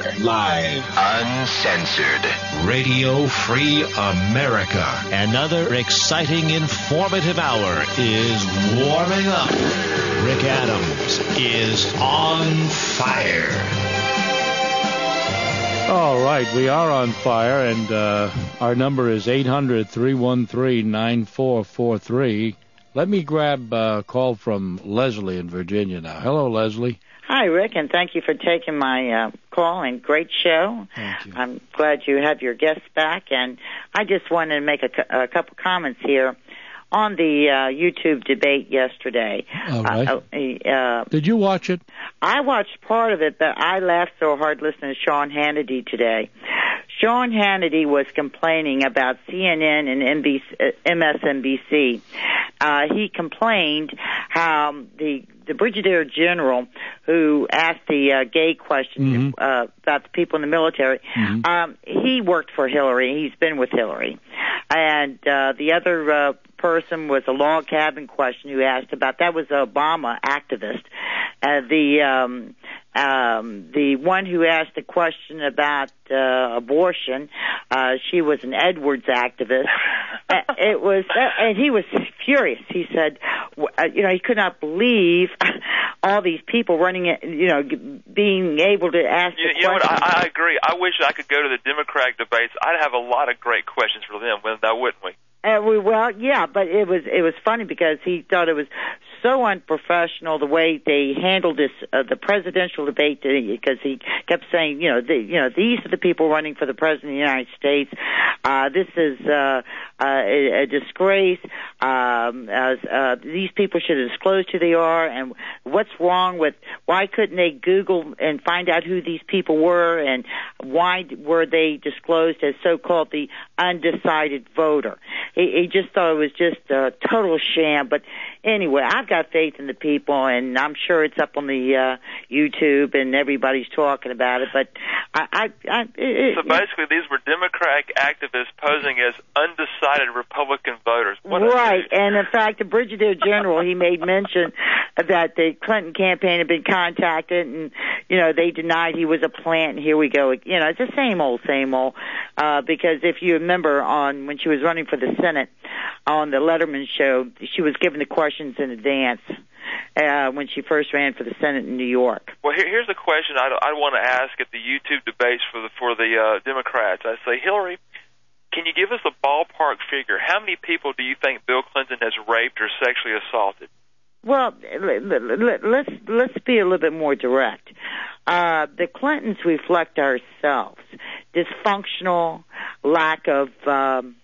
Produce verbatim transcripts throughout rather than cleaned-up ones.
Live. Uncensored. Radio Free America. Another exciting, informative hour is warming up. Rick Adams is on fire. All right, we are on fire, and uh, our number is eight hundred, three one three, nine four four three. Let me grab a call from Leslie in Virginia now. Hello, Leslie. Hi, Rick, and thank you for taking my uh, call, and great show. Thank you. I'm glad you have your guests back, and I just wanted to make a, a couple comments here on the uh, YouTube debate yesterday. All right. Uh, uh, Did you watch it? I watched part of it, but I laughed so hard listening to Sean Hannity today. Sean Hannity was complaining about C N N and M B C, uh, M S N B C. Uh, he complained how the the Brigadier General who asked the uh, gay question mm-hmm. uh, about the people in the military, mm-hmm. um, he worked for Hillary. He's been with Hillary. And uh, the other uh, person was a log cabin question who asked about, that was an Obama activist. Uh, the um, um, the one who asked the question about uh, abortion, uh, she was an Edwards activist. uh, it was, uh, and he was furious. He said, uh, you know, he could not believe all these people running it, you know, being able to ask you, the you know what, questions. I, I agree. I wish I could go to the Democratic debates. I'd have a lot of great questions for them, now wouldn't we? Uh, we, well, yeah, but it was it was funny because he thought it was so unprofessional the way they handled this uh, the presidential debate, because he kept saying, you know, the, you know, these are the people running for the president of the United States. Uh, this is uh, uh, a, a disgrace. Um, as, uh, these people should have disclosed who they are, and what's wrong with, why couldn't they Google and find out who these people were, and why were they disclosed as so-called the undecided voter? He, he just thought it was just a total sham. But anyway, I've got faith in the people, and I'm sure it's up on the uh, YouTube, and everybody's talking about it. But I, I, I it, so basically, these were Democratic activists posing as undecided Republican voters. What right, and in fact, the Brigadier General, he made mention that the Clinton campaign had been contacted, and you know they denied he was a plant. And here we go. You know, it's the same old, same old. Uh, because if you remember, on when she was running for the Senate on the Letterman show, she was given the questions in advance uh, when she first ran for the Senate in New York. Well, here, here's the question I, I want to ask at the YouTube debates for the for the uh, Democrats. I say, Hillary, can you give us a ballpark figure? How many people do you think Bill Clinton has raped or sexually assaulted? Well, let's let's be a little bit more direct. Uh, the Clintons reflect ourselves. Dysfunctional, lack of um,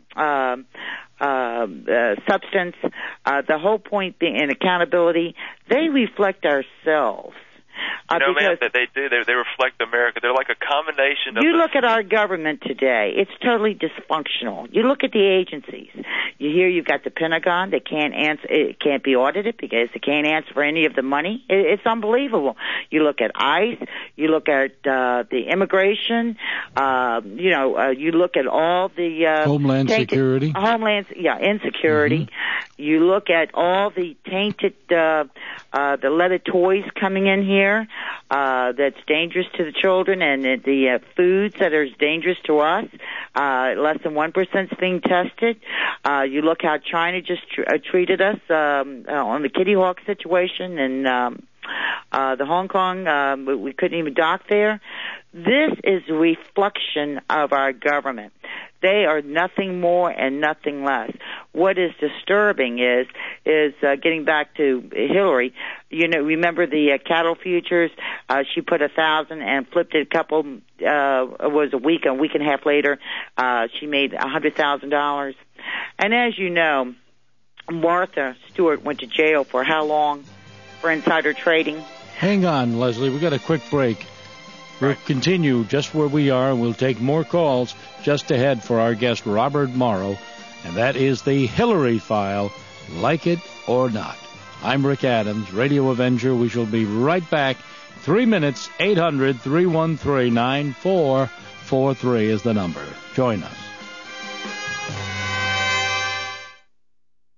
uh, uh, uh, substance, uh, the whole point being in accountability. They reflect ourselves. Uh, no, ma'am, that they do. They, they reflect America. They're like a combination of... You the... look at our government today. It's totally dysfunctional. You look at the agencies. You hear you've got the Pentagon. They can't answer. It can't be audited because they can't answer for any of the money. It, it's unbelievable. You look at ICE. You look at uh, the immigration. Uh, you know, uh, you look at all the... Uh, Homeland tainted, Security. Homeland, yeah, insecurity. Mm-hmm. You look at all the tainted, uh, uh, the leaded toys coming in here. Uh, that's dangerous to the children, and uh, the uh, foods that are dangerous to us. Uh, less than one percent is being tested. Uh, you look how China just tr- uh, treated us um, uh, on the Kitty Hawk situation, and um, uh, the Hong Kong, um, we, we couldn't even dock there. This is a reflection of our government. They are nothing more and nothing less. What is disturbing is is uh, getting back to Hillary. You know, remember the uh, cattle futures? Uh, she put a thousand and flipped it a couple. Uh, it was a week, a week and a half later, uh, she made a hundred thousand dollars. And as you know, Martha Stewart went to jail for how long? For insider trading. Hang on, Leslie. We got a quick break. We'll continue just where we are, and we'll take more calls just ahead for our guest, Robert Morrow, and that is the Hillary File, like it or not. I'm Rick Adams, Radio Avenger. We shall be right back. Three minutes, eight hundred, three one three, nine four four three is the number. Join us.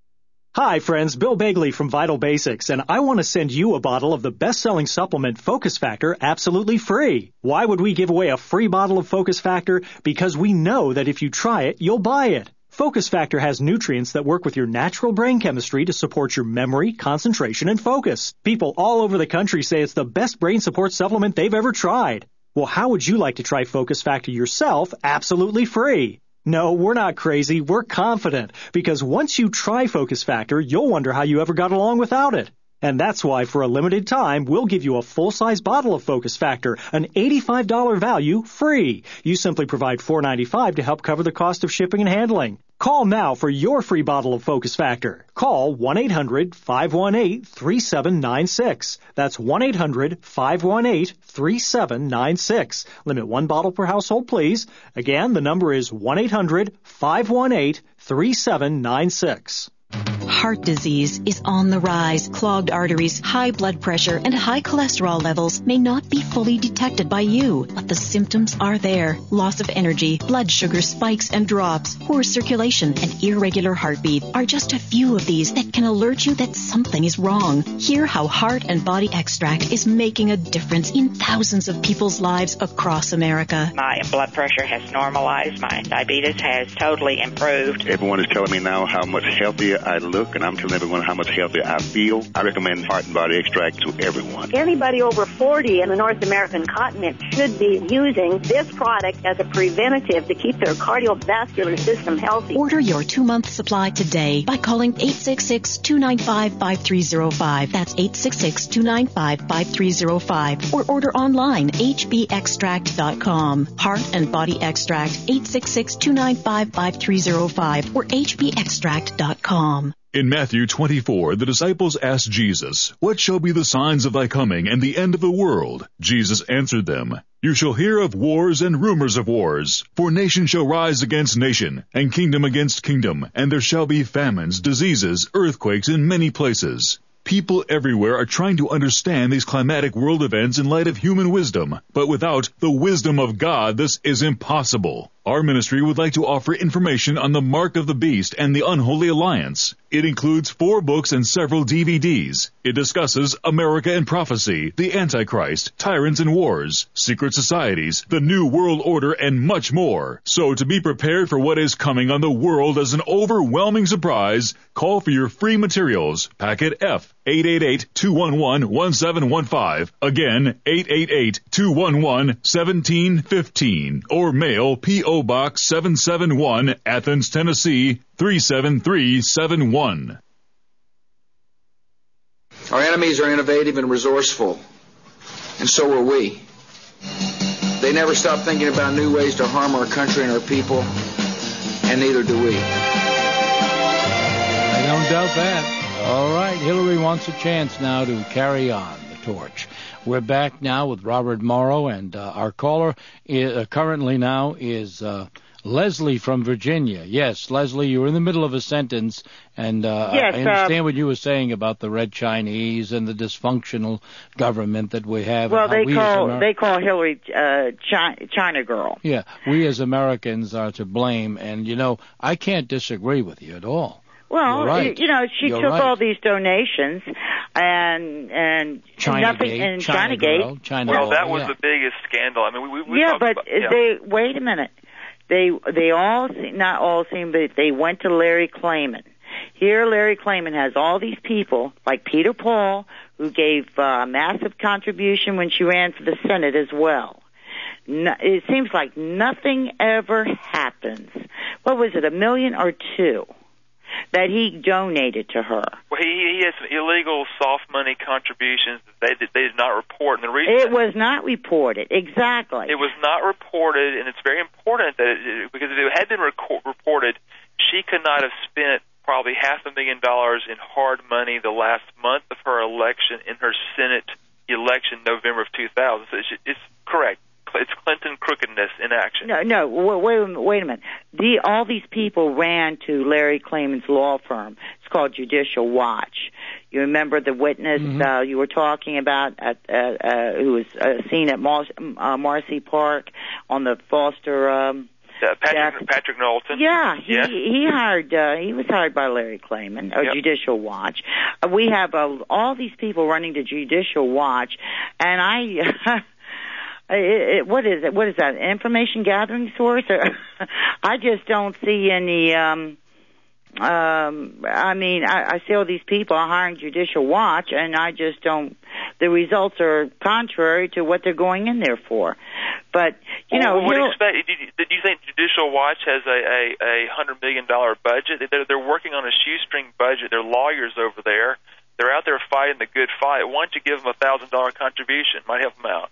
Hi, friends. Bill Bagley from Vital Basics, and I want to send you a bottle of the best-selling supplement Focus Factor absolutely free. Why would we give away a free bottle of Focus Factor? Because we know that if you try it, you'll buy it. Focus Factor has nutrients that work with your natural brain chemistry to support your memory, concentration, and focus. People all over the country say it's the best brain support supplement they've ever tried. Well, how would you like to try Focus Factor yourself absolutely free? No, we're not crazy. We're confident. Because once you try Focus Factor, you'll wonder how you ever got along without it. And that's why, for a limited time, we'll give you a full-size bottle of Focus Factor, an eighty-five dollars value, free. You simply provide four dollars and ninety-five cents to help cover the cost of shipping and handling. Call now for your free bottle of Focus Factor. Call one eight hundred five one eight three seven nine six. That's one eight hundred five one eight three seven nine six. Limit one bottle per household, please. Again, the number is one eight hundred five one eight three seven nine six. Heart disease is on the rise. Clogged arteries, high blood pressure, and high cholesterol levels may not be fully detected by you, but the symptoms are there. Loss of energy, blood sugar spikes and drops, poor circulation, and irregular heartbeat are just a few of these that can alert you that something is wrong. Hear how Heart and Body Extract is making a difference in thousands of people's lives across America. My blood pressure has normalized. My diabetes has totally improved. Everyone is telling me now how much healthier I look, and I'm telling everyone how much healthier I feel. I recommend Heart and Body Extract to everyone. Anybody over forty in the North American continent should be using this product as a preventative to keep their cardiovascular system healthy. Order your two-month supply today by calling eight six six, two nine five, five three zero five. That's eight six six, two nine five, five three zero five. Or order online, h b extract dot com. Heart and Body Extract, eight six six, two nine five, five three zero five or h b extract dot com. In Matthew twenty-four, the disciples asked Jesus, "What shall be the signs of thy coming and the end of the world?" Jesus answered them, "You shall hear of wars and rumors of wars. For nation shall rise against nation, and kingdom against kingdom, and there shall be famines, diseases, earthquakes in many places." People everywhere are trying to understand these climatic world events in light of human wisdom, but without the wisdom of God, this is impossible. Our ministry would like to offer information on the Mark of the Beast and the Unholy Alliance. It includes four books and several D V Ds. It discusses America and Prophecy, the Antichrist, Tyrants and Wars, Secret Societies, the New World Order, and much more. So to be prepared for what is coming on the world as an overwhelming surprise, call for your free materials. Packet F, eight eight eight, two one one, one seven one five. Again, eight eight eight, two one one, one seven one five. Or mail P O Box seven seven one, Athens, Tennessee, three seven three seven one. Our enemies are innovative and resourceful, and so are we. They never stop thinking about new ways to harm our country and our people, and neither do we. I don't doubt that. All right, Hillary wants a chance now to carry on the torch. We're back now with Robert Morrow, and uh, our caller is, uh, currently now is uh, Leslie from Virginia. Yes, Leslie, you were in the middle of a sentence, and uh, yes, I understand uh, what you were saying about the Red Chinese and the dysfunctional government that we have. Well, and how they we call Ameri- they call Hillary uh, China, China girl. Yeah, we as Americans are to blame, and you know I can't disagree with you at all. Well, right. you know, she You're took right. all these donations and and China nothing Gate, in China China girl, Gate. China Well, girl, that was yeah. the biggest scandal. I mean, we, we yeah, talked but about, yeah. they wait a minute. They they all se- not all seem, but they went to Larry Klayman. Here, Larry Klayman has all these people like Peter Paul, who gave a uh, massive contribution when she ran for the Senate as well. No, it seems like nothing ever happens. What was it, a million or two that he donated to her? Well, he, he had some illegal soft money contributions that they did, they did not report. And the reason It was not reported, exactly. it was not reported, and it's very important that it, because if it had been reco- reported, she could not have spent probably half a million dollars in hard money the last month of her election in her Senate election, November of two thousand. So it's, it's correct. It's Clinton crookedness in action. No, no. Wait, wait, wait a minute. The, all these people ran to Larry Klayman's law firm. It's called Judicial Watch. You remember the witness mm-hmm. uh, you were talking about, at, uh, uh, who was uh, seen at Mar- uh, Marcy Park on the Foster um, Uh, Patrick, Patrick Knowlton. Yeah, he yes. he hired. Uh, he was hired by Larry Klayman, or Yep. Judicial Watch. Uh, we have uh, all these people running to Judicial Watch, and I. It, it, what is it? What is that? Information gathering source? I just don't see any. Um, um, I mean, I, I see all these people hiring Judicial Watch, and I just don't. The results are contrary to what they're going in there for. But you know, well, what do you he'll- expect? Did you, did you think Judicial Watch has a a, a hundred million dollar budget? They're, they're working on a shoestring budget. They're lawyers over there. They're out there fighting the good fight. Why don't you give them a thousand dollar contribution? Might help them out.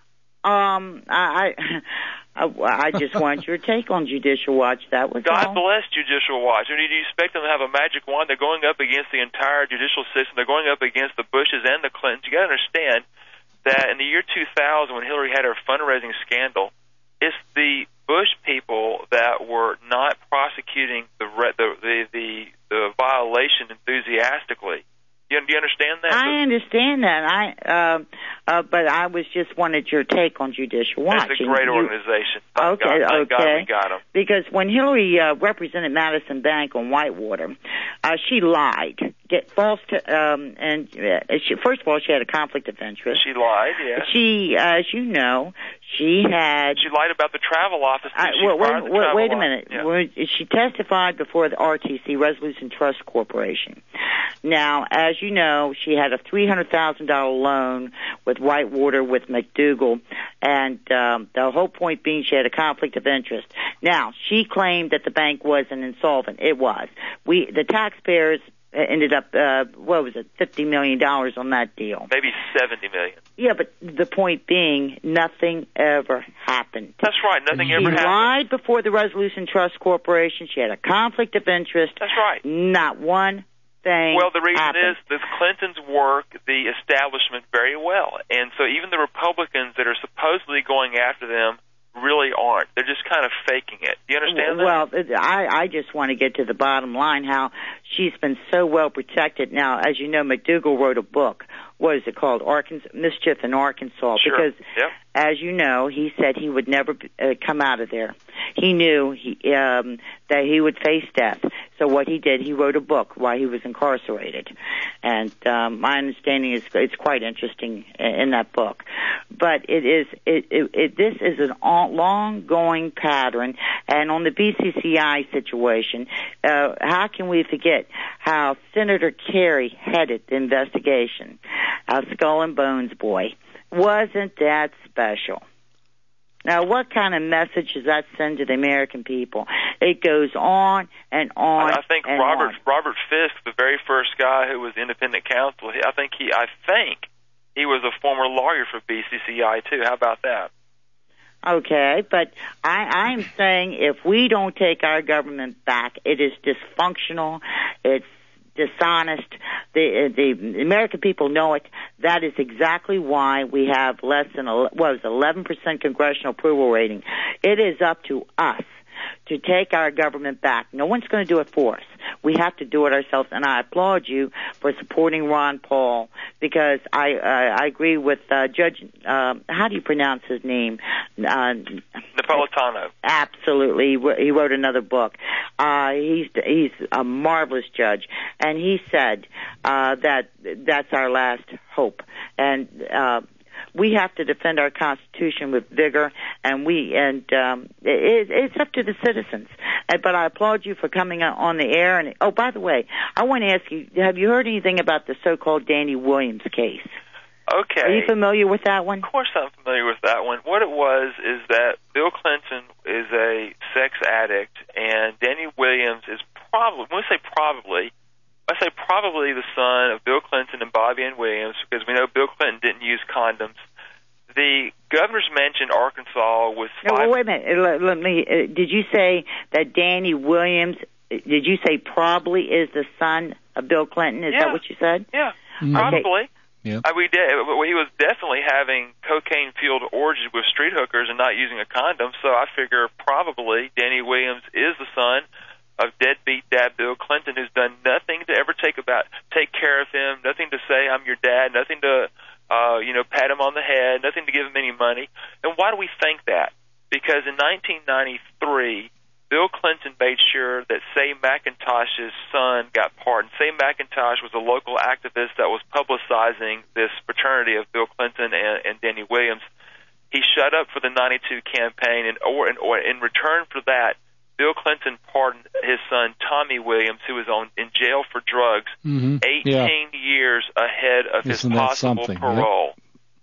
Um, I, I, I just want your take on Judicial Watch. That was God all. bless Judicial Watch. I mean, do you expect them to have a magic wand? They're going up against the entire judicial system. They're going up against the Bushes and the Clintons. You got to understand that in the year two thousand, when Hillary had her fundraising scandal, it's the Bush people that were not prosecuting the re- the, the the the violation enthusiastically. Do you, do you understand that? I understand that. I, uh, uh, but I was just wanted your take on Judicial Watch. It's a great You- organization. Thank Okay, God, thank God okay. we got them. Because when Hillary uh, represented Madison Bank on Whitewater, uh, she lied, get false, to, um, and uh, she, first of all, she had a conflict of interest. She lied, yeah. She, uh, as you know, she had. She lied about the travel office. Too. I, She well, fired wait, the wait, travel wait a office. minute. Yeah. Well, She testified before the R T C, Resolution Trust Corporation. Now, as you know, she had a three hundred thousand dollars loan with Whitewater with McDougal, and um, the whole point being she had a conflict of interest. Now, she claimed that the bank wasn't insolvent. It was. We, the taxpayers, ended up, uh, what was it, fifty million dollars on that deal. Maybe seventy million. Yeah, but the point being, nothing ever happened. That's right. Nothing She ever happened. lied before the Resolution Trust Corporation. She had a conflict of interest. That's right. Not one thing Well, the reason happened. is the Clintons work the establishment very well. And so even the Republicans that are supposedly going after them really aren't. They're just kind of faking it. Do you understand that? Well, I, I just want to get to the bottom line, how she's been so well protected. Now, as you know, McDougal wrote a book. What is it called? Arkansas, Mischief in Arkansas. Sure. Because, Yep. as you know, he said he would never uh, come out of there. He knew he, um, that he would face death. So what he did, he wrote a book while he was incarcerated. And um, my understanding is it's quite interesting in that book. But it is it, it, it this is an long-going pattern. And on the B C C I situation, uh, how can we forget how Senator Kerry headed the investigation? Our Skull and Bones boy. Wasn't that special? Now, what kind of message does that send to the American people? It goes on and on. I think and Robert on. Robert Fisk, the very first guy who was independent counsel, he- I think he I think he was a former lawyer for B C C I too. How about that? Okay, but I, I'm saying if we don't take our government back, it is dysfunctional. It's dishonest. The the American people know it. That is exactly why we have less than a, what was eleven percent congressional approval rating. It is up to us to take our government back. No one's going to do it for us. We have to do it ourselves, and I applaud you for supporting Ron Paul because I uh, I agree with uh, Judge. Uh, how do you pronounce his name? Uh, Napolitano. Absolutely, he wrote another book. Uh, he's he's a marvelous judge, and he said uh, that that's our last hope, and uh, we have to defend our Constitution with vigor, and we and um, it, it's up to the citizens. And, but I applaud you for coming on the air. And oh, by the way, I want to ask you: have you heard anything about the so-called Danny Williams case? Okay. Are you familiar with that one? Of course I'm familiar with that one. What it was is that Bill Clinton is a sex addict, and Danny Williams is probably, when I say probably, I say probably the son of Bill Clinton and Bobby Ann Williams, because we know Bill Clinton didn't use condoms. The governor's mansion, Arkansas, was No, five... wait a minute. Let, let me. Uh, did you say that Danny Williams? Did you say probably is the son of Bill Clinton? Is Yeah. that what you said? Yeah, Mm. probably. Yeah. I, we did. Well, he was definitely having cocaine-fueled orgies with street hookers and not using a condom. So I figure probably Danny Williams is the son of deadbeat dad Bill Clinton, who's done nothing to ever take about take care of him, nothing to say I'm your dad, nothing to uh, you know pat him on the head, nothing to give him any money. And why do we think that? Because in nineteen ninety-three, McIntosh's son got pardoned. Sam McIntosh was a local activist that was publicizing this fraternity of Bill Clinton and, and Danny Williams. He shut up for the ninety-two campaign, and or, and, or in return for that, Bill Clinton pardoned his son Tommy Williams, who was on in jail for drugs, mm-hmm. eighteen yeah. years ahead of Isn't his possible parole. Yep.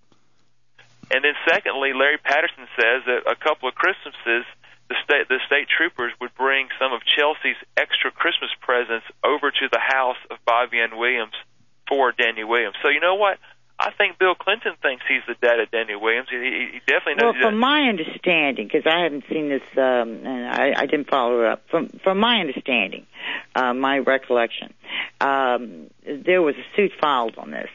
And then, secondly, Larry Patterson says that a couple of Christmases, the state the state troopers would bring some of Chelsea's extra Christmas presents over to the house of Bobby Ann Williams for Danny Williams. So you know what? I think Bill Clinton thinks he's the dad of Danny Williams. He, he definitely knows. Well, from my understanding, because I haven't seen this, um, and I, I didn't follow it up. From from my understanding, uh, my recollection, um, there was a suit filed on this,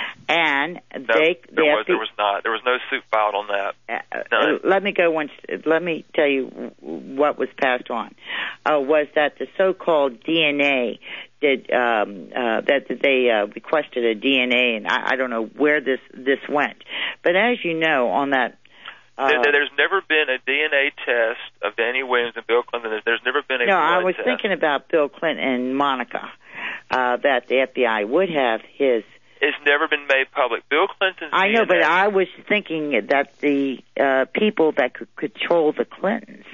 and no, they there they was there was not there was no suit filed on that. Uh, let me go one. Let me tell you what was passed on. Uh, was that the so-called D N A did um, uh, that they uh, requested a D N A, and I, I don't know where this this went. But as you know, on that. Uh, There's never been a D N A test of Danny Williams and Bill Clinton. There's never been a no. blood I was test. thinking about Bill Clinton and Monica, uh, that the F B I would have his. It's never been made public. Bill Clinton's I know, D N A, but I was thinking that the uh, people that could control the Clintons,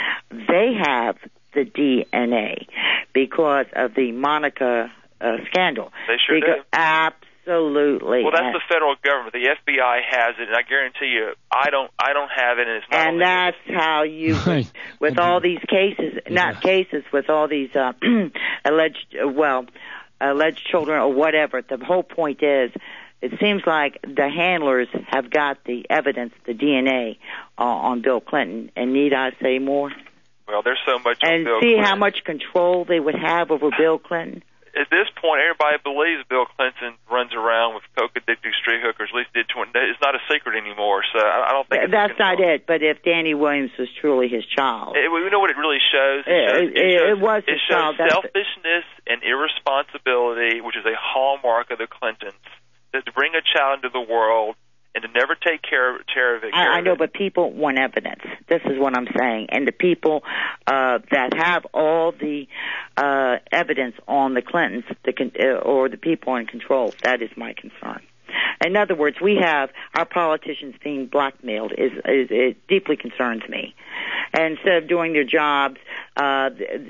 they have the D N A because of the Monica uh, scandal. They sure because, do. Absolutely. Well, that's the federal government. The F B I has it, and I guarantee you, I don't. I don't have it, and it's not. And that's how you, with, with all these cases, yeah. not cases, with all these uh, alleged, uh, well, alleged children or whatever. The whole point is, it seems like the handlers have got the evidence, the D N A, uh, on Bill Clinton. And need I say more? Well, there's so much on and Bill see Clinton. how much control they would have over Bill Clinton. At this point, everybody believes Bill Clinton runs around with coke-addicted street hookers. At least did twenty. It's not a secret anymore, so I don't think it's that's not it. But if Danny Williams was truly his child, it, we know what it really shows. It, it, shows, it, it, shows, it was it his shows child. selfishness and irresponsibility, which is a hallmark of the Clintons. That to bring a child into the world and to never take care of, care of it. I, I know, it. but people want evidence. This is what I'm saying. And the people uh, that have all the uh, evidence on the Clintons, the con- uh, or the people in control, that is my concern. In other words, we have our politicians being blackmailed. Is, is it deeply concerns me. And instead of doing their jobs, uh,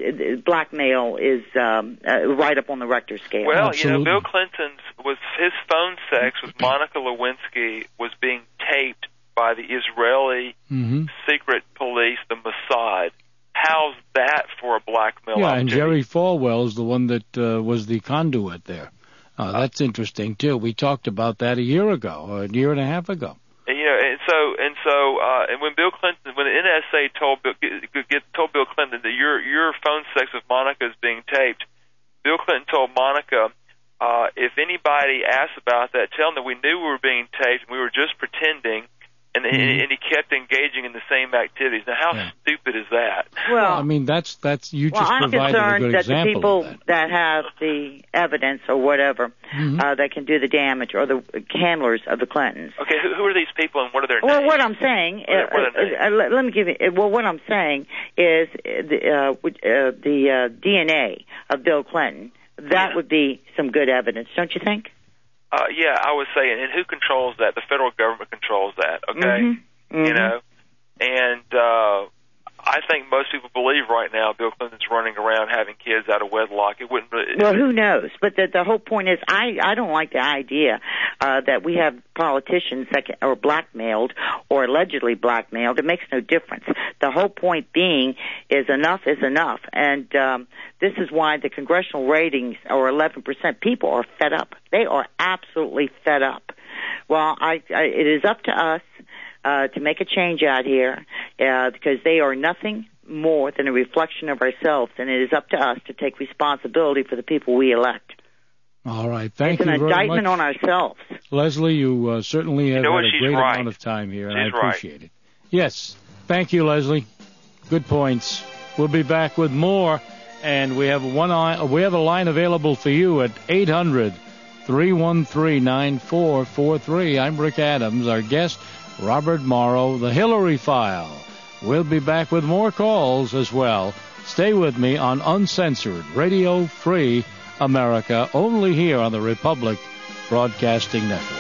blackmail is um, uh, right up on the Richter scale. Well, Absolutely. you know, Bill Clinton's was his phone sex with Monica Lewinsky was being taped by the Israeli mm-hmm. secret police, the Mossad. How's that for a blackmail? Yeah, activity? and Jerry Falwell is the one that uh, was the conduit there. Uh, that's interesting too. We talked about that a year ago, or a year and a half ago. And, you know, and so and so, uh, and when Bill Clinton, when the N S A told Bill, get, get, told Bill Clinton that your your phone sex with Monica is being taped, Bill Clinton told Monica, uh, if anybody asks about that, tell them that we knew we were being taped and we were just pretending. And, mm-hmm. and he kept engaging in the same activities. Now, how yeah. stupid is that? Well, I mean, that's that's you well, just I'm provided a good concerned that example the people of that. that have the evidence or whatever mm-hmm. uh, that can do the damage, or the handlers of the Clintons. Okay, who, who are these people and what are their well, names? what I'm saying, What are, what are their names? uh, uh, let, let me give you. Well, what I'm saying is the uh, uh, the uh, D N A of Bill Clinton. That yeah. would be some good evidence, don't you think? Uh, yeah, I was saying, and who controls that? The federal government controls that. Okay. Mm-hmm. Mm-hmm. You know, and uh, I think most people believe right now Bill Clinton's running around having kids out of wedlock. It wouldn't. It, well, who knows? But the, the whole point is, I I don't like the idea uh, that we have politicians that can, are blackmailed or allegedly blackmailed. It makes no difference. The whole point being is enough is enough, and um, this is why the congressional ratings are eleven percent. People are fed up. They are absolutely fed up. Well, I, I it is up to us. Uh, to make a change out here, uh, because they are nothing more than a reflection of ourselves, and it is up to us to take responsibility for the people we elect. All right, thank it's you an very indictment much. on ourselves. Leslie, you uh, certainly have you know had what, a great right. amount of time here, and she's I appreciate right. it. Yes, thank you, Leslie. Good points. We'll be back with more, and we have one line, we have a line available for you at eight hundred, three one three, nine four four three. I'm Rick Adams. Our guest, Robert Morrow, the Hillary File. We'll be back with more calls as well Stay with me on Uncensored, Radio Free America, only here on the Republic Broadcasting Network.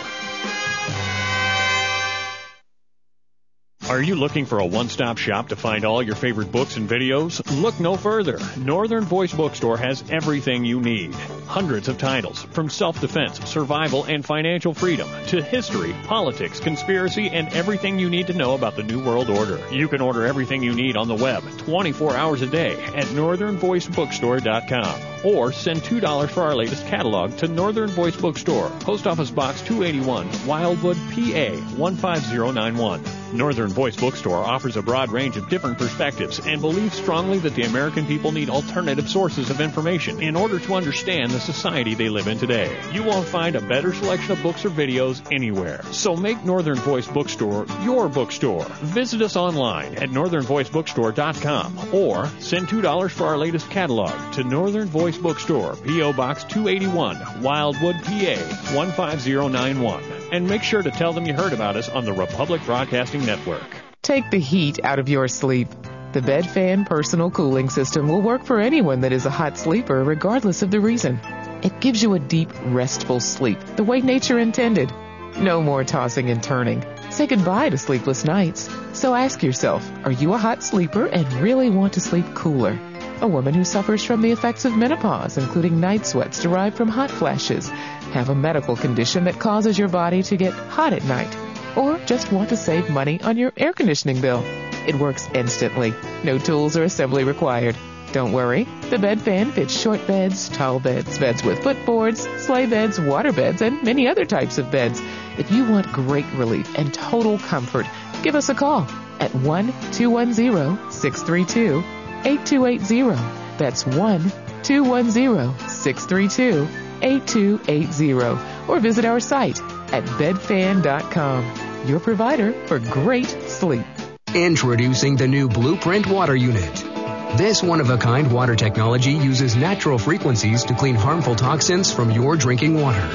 Are you looking for a one-stop shop to find all your favorite books and videos? Look no further. Northern Voice Bookstore has everything you need. Hundreds of titles, from self-defense, survival, and financial freedom, to history, politics, conspiracy, and everything you need to know about the New World Order. You can order everything you need on the web, twenty-four hours a day, at northern voice bookstore dot com. Or send two dollars for our latest catalog to Northern Voice Bookstore, Post Office Box two eighty-one, Wildwood, P A one five zero nine one. Northern Voice Bookstore offers a broad range of different perspectives and believes strongly that the American people need alternative sources of information in order to understand the society they live in today. You won't find a better selection of books or videos anywhere. So make Northern Voice Bookstore your bookstore. Visit us online at northern voice bookstore dot com or send two dollars for our latest catalog to Northern Voice Bookstore, P O Box two eighty-one, Wildwood, P A one five zero nine one. And make sure to tell them you heard about us on the Republic Broadcasting Network. Take the heat out of your sleep. The Bed Fan Personal Cooling System will work for anyone that is a hot sleeper, regardless of the reason. It gives you a deep, restful sleep, the way nature intended. No more tossing and turning. Say goodbye to sleepless nights. So ask yourself, are you a hot sleeper and really want to sleep cooler? A woman who suffers from the effects of menopause, including night sweats derived from hot flashes, have a medical condition that causes your body to get hot at night, or just want to save money on your air conditioning bill. It works instantly. No tools or assembly required. Don't worry. The Bed Fan fits short beds, tall beds, beds with footboards, sleigh beds, water beds, and many other types of beds. If you want great relief and total comfort, give us a call at one two one zero, six three two, eight two eight zero. That's one two one zero, six three two, eight two eight zero. Or visit our site at bed fan dot com, your provider for great sleep. Introducing the new Blueprint Water Unit. This one-of-a-kind water technology uses natural frequencies to clean harmful toxins from your drinking water.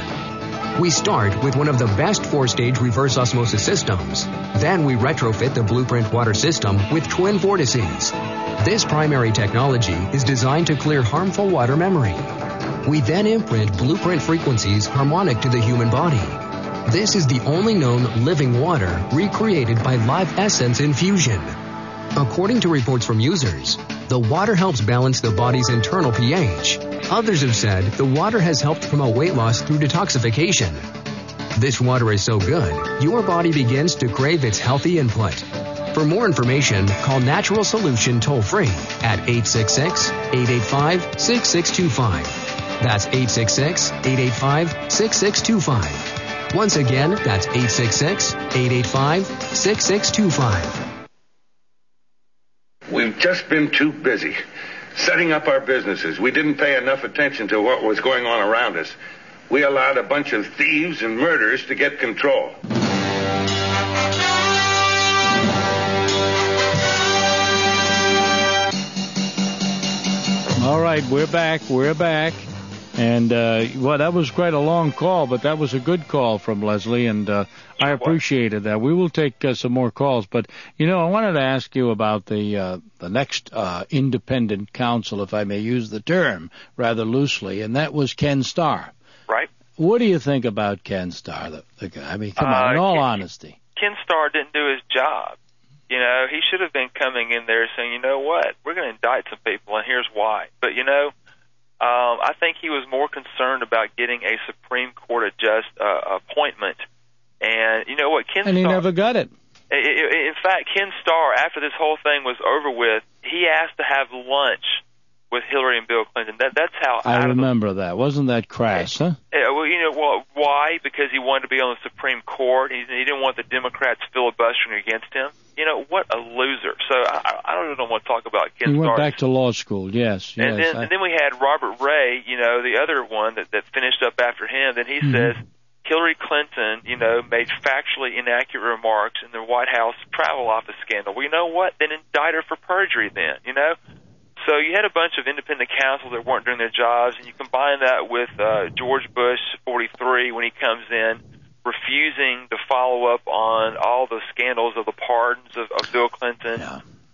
We start with one of the best four-stage reverse osmosis systems. Then we retrofit the Blueprint water system with twin vortices. This primary technology is designed to clear harmful water memory. We then imprint Blueprint frequencies harmonic to the human body. This is the only known living water recreated by Live Essence infusion. According to reports from users, the water helps balance the body's internal pH. Others have said the water has helped promote weight loss through detoxification. This water is so good, your body begins to crave its healthy input. For more information, call Natural Solution toll-free at eight six six, eight eight five, six six two five. That's eight six six, eight eight five, six six two five. Once again, that's eight six six, eight eight five, six six two five. We've just been too busy setting up our businesses. We didn't pay enough attention to what was going on around us. We allowed a bunch of thieves and murderers to get control. All right, we're back. We're back. And, uh, well, that was quite a long call, but that was a good call from Leslie, and uh, I appreciated that. We will take uh, some more calls. But, you know, I wanted to ask you about the uh, the next uh, independent counsel, if I may use the term rather loosely, and that was Ken Starr. Right. What do you think about Ken Starr? The, the guy? I mean, come on, uh, in all Ken, honesty. Ken Starr didn't do his job. You know, he should have been coming in there saying, you know what, we're going to indict some people, and here's why. But, you know, Um, I think he was more concerned about getting a Supreme Court adjust, uh, appointment. And you know what, Ken And he Starr, never got it. In fact, Ken Starr, after this whole thing was over with, he asked to have lunch with Hillary and Bill Clinton. That, that's how I out remember of the, that. Wasn't that crass, huh? Yeah, well, you know, well, why? Because he wanted to be on the Supreme Court. He, he didn't want the Democrats filibustering against him. You know, what a loser. So I, I don't even want to talk about Ken Starr. He went back to law school, yes. yes and, then, I... and then we had Robert Ray, you know, the other one that, that finished up after him. Then he mm-hmm. says Hillary Clinton, you know, made factually inaccurate remarks in the White House travel office scandal. Well, you know what? Then indict her for perjury then, you know? So you had a bunch of independent counsel that weren't doing their jobs, and you combine that with uh, George Bush, forty-three, when he comes in, refusing to follow up on all the scandals of the pardons of, of Bill Clinton. Yeah.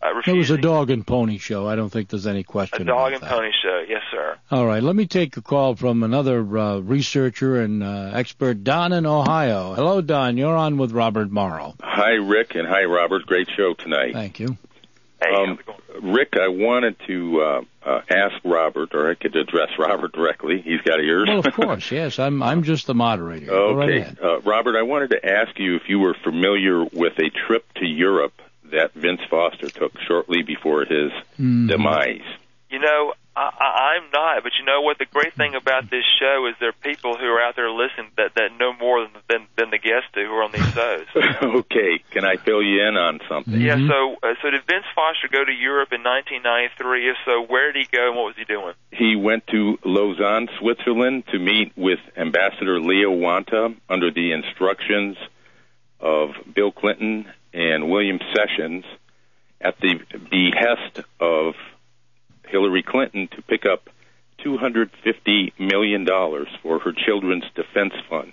uh, It refusing. was a dog and pony show. I don't think there's any question A dog about and that. pony show, yes, sir. All right, let me take a call from another uh, researcher and uh, expert, Don in Ohio. Hello, Don. You're on with Robert Morrow. Hi, Rick, and hi, Robert. Great show tonight. Thank you. Hey, um, Rick, I wanted to uh, uh, ask Robert, or I could address Robert directly. He's got ears. Well, of course, yes. I'm I'm just the moderator. Go right Okay. ahead. Uh, Robert, I wanted to ask you if you were familiar with a trip to Europe that Vince Foster took shortly before his Mm-hmm. demise. You know, I, I, I'm not, but you know what? The great thing about this show is there are people who are out there listening that, that know more than, than than the guests do who are on these shows. Okay, can I fill you in on something? Yeah, so uh, so did Vince Foster go to Europe in nineteen ninety-three? If so, where did he go and what was he doing? He went to Lausanne, Switzerland, to meet with Ambassador Leo Wanta under the instructions of Bill Clinton and William Sessions at the behest of Hillary Clinton to pick up two hundred fifty million dollars for her Children's Defense Fund.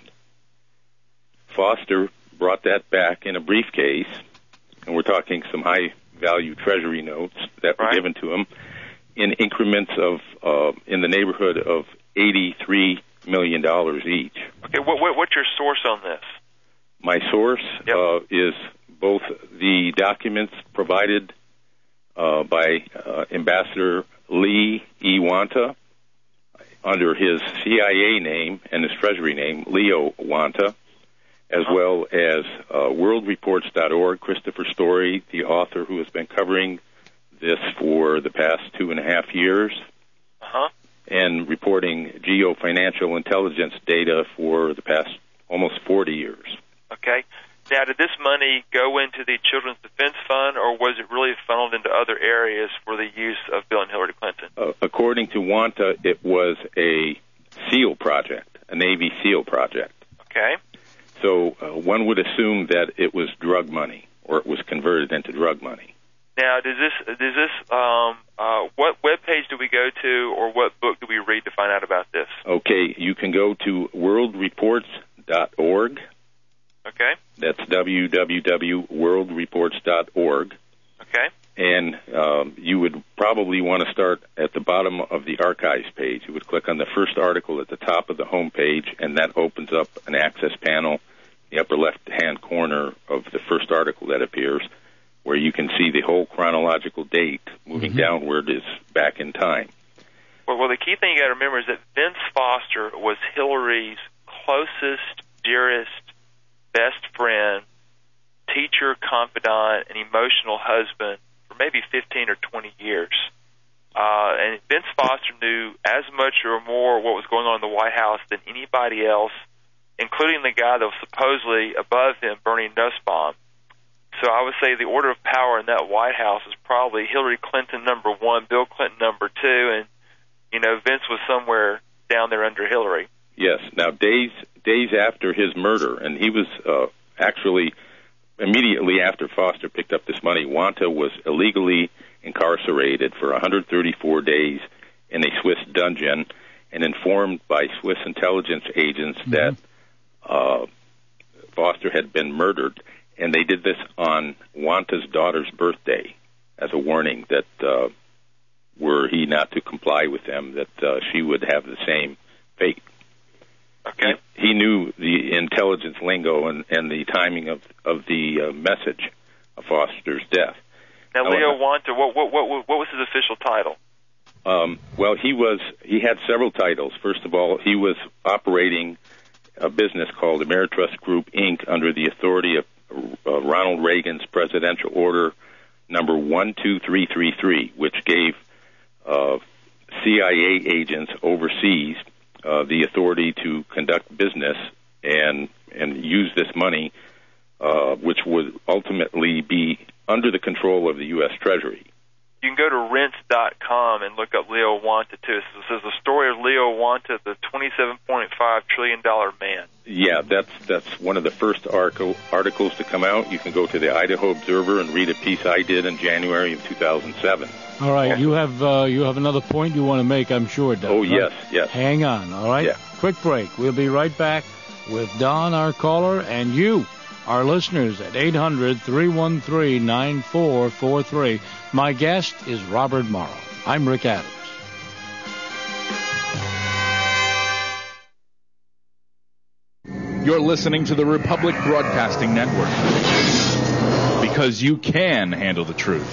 Foster brought that back in a briefcase, and we're talking some high-value Treasury notes that were right. given to him in increments of uh, in the neighborhood of eighty-three million dollars each. Okay, what, what what's your source on this? My source Yep. uh, is both the documents provided uh, by uh, Ambassador Lee E. Wanta under his C I A name and his Treasury name, Leo Wanta, as Uh-huh. well as uh, world reports dot org, Christopher Story, the author who has been covering this for the past two and a half years, Uh-huh. and reporting geofinancial intelligence data for the past almost forty years. Okay. Now, did this money go into the Children's Defense Fund, or was it really funneled into other areas for the use of Bill and Hillary Clinton? Uh, according to Wanta, it was a SEAL project, a Navy SEAL project. Okay. So uh, one would assume that it was drug money, or it was converted into drug money. Now, does this, does this, um, uh, what web page do we go to, or what book do we read to find out about this? Okay, you can go to world reports dot org. Okay. That's w w w dot world reports dot org. Okay. And um, you would probably want to start at the bottom of the archives page. You would click on the first article at the top of the home page, and that opens up an access panel in the upper left-hand corner of the first article that appears, where you can see the whole chronological date moving Mm-hmm. downward is back in time. Well, well, the key thing you got to remember is that Vince Foster was Hillary's closest, dearest, best friend, teacher, confidant, and emotional husband for maybe fifteen or twenty years. Uh, and Vince Foster knew as much or more what was going on in the White House than anybody else, including the guy that was supposedly above him, Bernie Nussbaum. So I would say the order of power in that White House is probably Hillary Clinton number one, Bill Clinton number two, and, you know, Vince was somewhere down there under Hillary. Yes. Now, days days after his murder, and he was uh, actually immediately after Foster picked up this money, Wanta was illegally incarcerated for one hundred thirty-four days in a Swiss dungeon, and informed by Swiss intelligence agents mm-hmm. that uh, Foster had been murdered, and they did this on Wanta's daughter's birthday as a warning that uh, were he not to comply with them, that uh, she would have the same fate. Okay. He, he knew the intelligence lingo and, and the timing of of the uh, message of Foster's death. Now, Leo Wanta, what, what what what was his official title? Um, well, he was he had several titles. First of all, he was operating a business called Ameritrust Group Incorporated under the authority of uh, Ronald Reagan's presidential order number one two three three three, which gave uh, C I A agents overseas Uh, the authority to conduct business and and use this money, uh, which would ultimately be under the control of the U S Treasury. You can go to rents dot com and look up Leo Wanta, too. It says the story of Leo Wanta, the twenty-seven point five trillion dollars man. Yeah, that's that's one of the first article, articles to come out. You can go to the Idaho Observer and read a piece I did in January of two thousand seven. All right, you have uh, you have another point you want to make, I'm sure, Doug. Oh, right? yes, yes. Hang on, all right? Yeah. Quick break. We'll be right back with Don, our caller, and you our listeners at eight hundred, three one three, nine four four three. My guest is Robert Morrow. I'm Rick Adams. You're listening to the Republic Broadcasting Network, because you can handle the truth.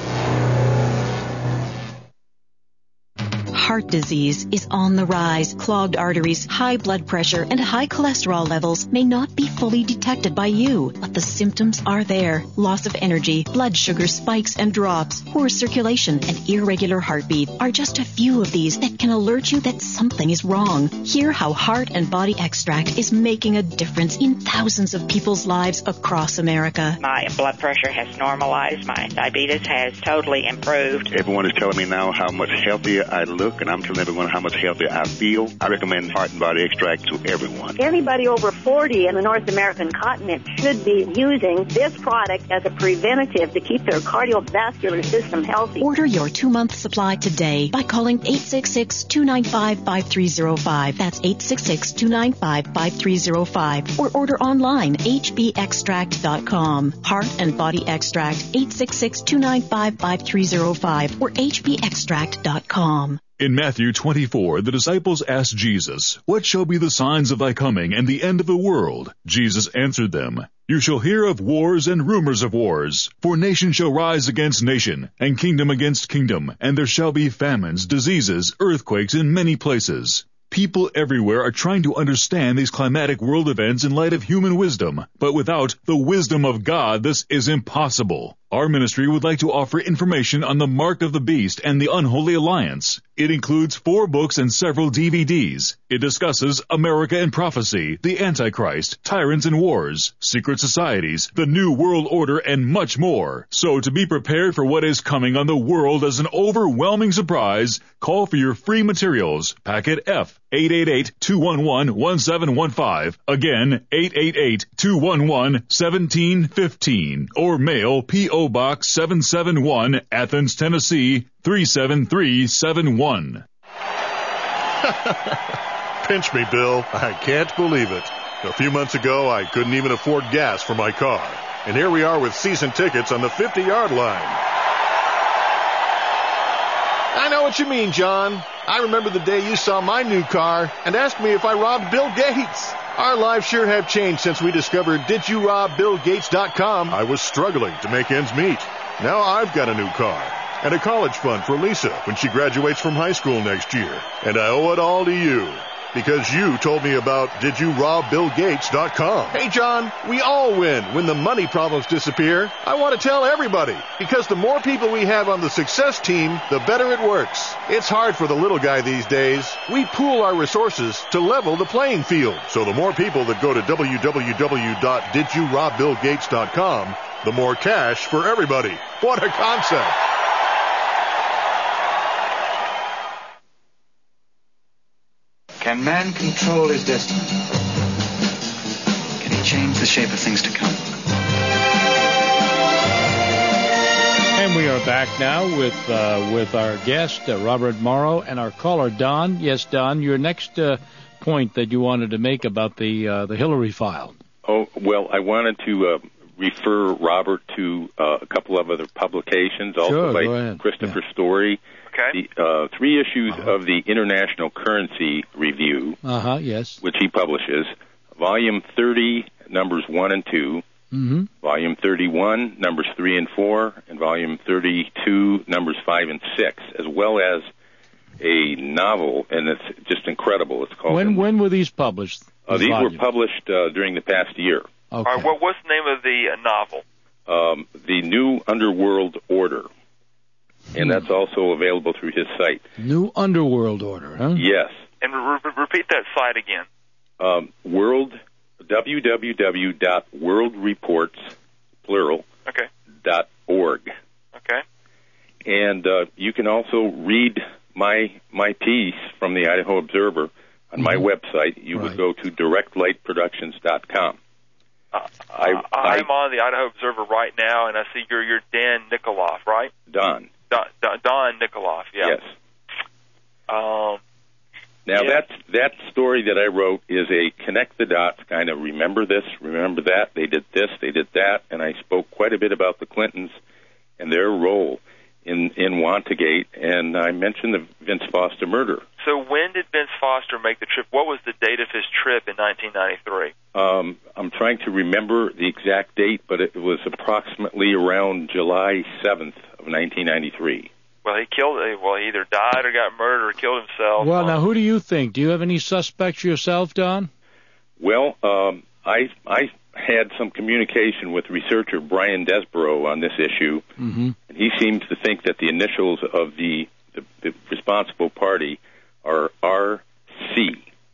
Heart disease is on the rise. Clogged arteries, high blood pressure, and high cholesterol levels may not be fully detected by you, but the symptoms are there. Loss of energy, blood sugar spikes and drops, poor circulation, and irregular heartbeat are just a few of these that can alert you that something is wrong. Hear how Heart and Body Extract is making a difference in thousands of people's lives across America. My blood pressure has normalized. My diabetes has totally improved. Everyone is telling me now how much healthier I look, and I'm telling everyone how much healthier I feel. I recommend Heart and Body Extract to everyone. Anybody over forty in the North American continent should be using this product as a preventative to keep their cardiovascular system healthy. Order your two-month supply today by calling eight six six, two nine five, five three zero five. That's eight six six, two nine five, five three zero five. Or order online, h b extract dot com. Heart and Body Extract, eight six six, two nine five, five three zero five or h b extract dot com. In Matthew twenty-four, the disciples asked Jesus, "What shall be the signs of thy coming and the end of the world?" Jesus answered them, "You shall hear of wars and rumors of wars. For nation shall rise against nation, and kingdom against kingdom, and there shall be famines, diseases, earthquakes in many places." People everywhere are trying to understand these climatic world events in light of human wisdom, but without the wisdom of God, this is impossible. Our ministry would like to offer information on the Mark of the Beast and the Unholy Alliance. It includes four books and several D V Ds. It discusses America and prophecy, the Antichrist, tyrants and wars, secret societies, the New World Order, and much more. So to be prepared for what is coming on the world as an overwhelming surprise, call for your free materials. Packet F, eight eight eight, two one one, one seven one five. Again, eight eight eight, two one one, one seven one five. Or mail P O Box seven seven one, Athens, Tennessee, three seven three seven one. Pinch me, Bill. I can't believe it. A few months ago, I couldn't even afford gas for my car. And here we are with season tickets on the fifty-yard line. I know what you mean, John. I remember the day you saw my new car and asked me if I robbed Bill Gates. Our lives sure have changed since we discovered did you rob bill gates dot com. I was struggling to make ends meet. Now I've got a new car and a college fund for Lisa when she graduates from high school next year. And I owe it all to you because you told me about did you rob bill gates dot com. Hey, John, we all win when the money problems disappear. I want to tell everybody because the more people we have on the success team, the better it works. It's hard for the little guy these days. We pool our resources to level the playing field. So the more people that go to w w w dot did you rob bill gates dot com, the more cash for everybody. What a concept. Can man control his destiny? Can he change the shape of things to come? And we are back now with uh, with our guest, uh, Robert Morrow, and our caller, Don. Yes, Don, your next uh, point that you wanted to make about the uh, the Hillary file. Oh, well, I wanted to uh, refer Robert to uh, a couple of other publications, also Sure, go by ahead. Christopher Story. Okay. The uh, three issues uh-huh. of the International Currency Review, Uh-huh, yes. which he publishes, Volume thirty, numbers one and two, Mm-hmm. Volume thirty-one, numbers three and four, and Volume thirty-two, numbers five and six, as well as a novel, and it's just incredible. It's called... When when were these published? Uh, these volumes? were published uh, during the past year. Okay. All right, what, what's the name of the uh, novel? Um, the New Underworld Order. And that's also available through his site. New Underworld Order, huh? Yes. And re- re- repeat that site again. Um, world, w w w dot world reports, plural, Okay. dot org. Okay. And uh, you can also read my my piece from the Idaho Observer on my website. You would go to direct light productions dot com. Uh, I, I, I'm on the Idaho Observer right now, and I see you're, you're Dan Nikoloff, right? Don. Don, Don, Don Nikoloff, yeah. Yes. Um, Now, Yeah. that's, that story that I wrote is a connect the dots kind of remember this, remember that, they did this, they did that, and I spoke quite a bit about the Clintons and their role in, in Wantagate, and I mentioned the Vince Foster murder. So when did Vince Foster make the trip? What was the date of his trip in nineteen ninety-three? Um, I'm trying to remember the exact date, but it was approximately around July seventh of nineteen ninety-three. Well, he killed. Well, he either died or got murdered or killed himself. Well, now, who do you think? Do you have any suspects yourself, Don? Well, um, I I had some communication with researcher Brian Desborough on this issue, Mm-hmm. and he seems to think that the initials of the, the, the responsible party are R C,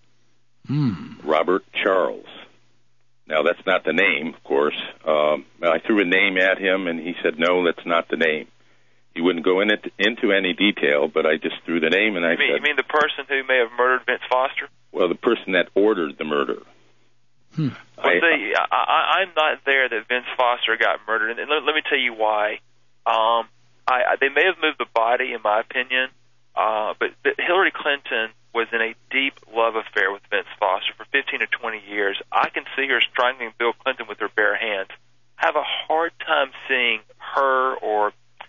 Hmm. Robert Charles. Now, that's not the name, of course. Um, I threw a name at him, and he said, no, that's not the name. He wouldn't go in it, into any detail, but I just threw the name, and I You mean, said, you mean the person who may have murdered Vince Foster? well, the person that ordered the murder. Hmm. Well, I- see, I, I, I'm not there that Vince Foster got murdered, and let, let me tell you why. Um, I, I, they may have moved the body, in my opinion, uh, but, but Hillary Clinton was in a deep love affair with Vince Foster for fifteen or twenty years. I can see her strangling Bill Clinton with her bare hands. I have a hard time seeing her or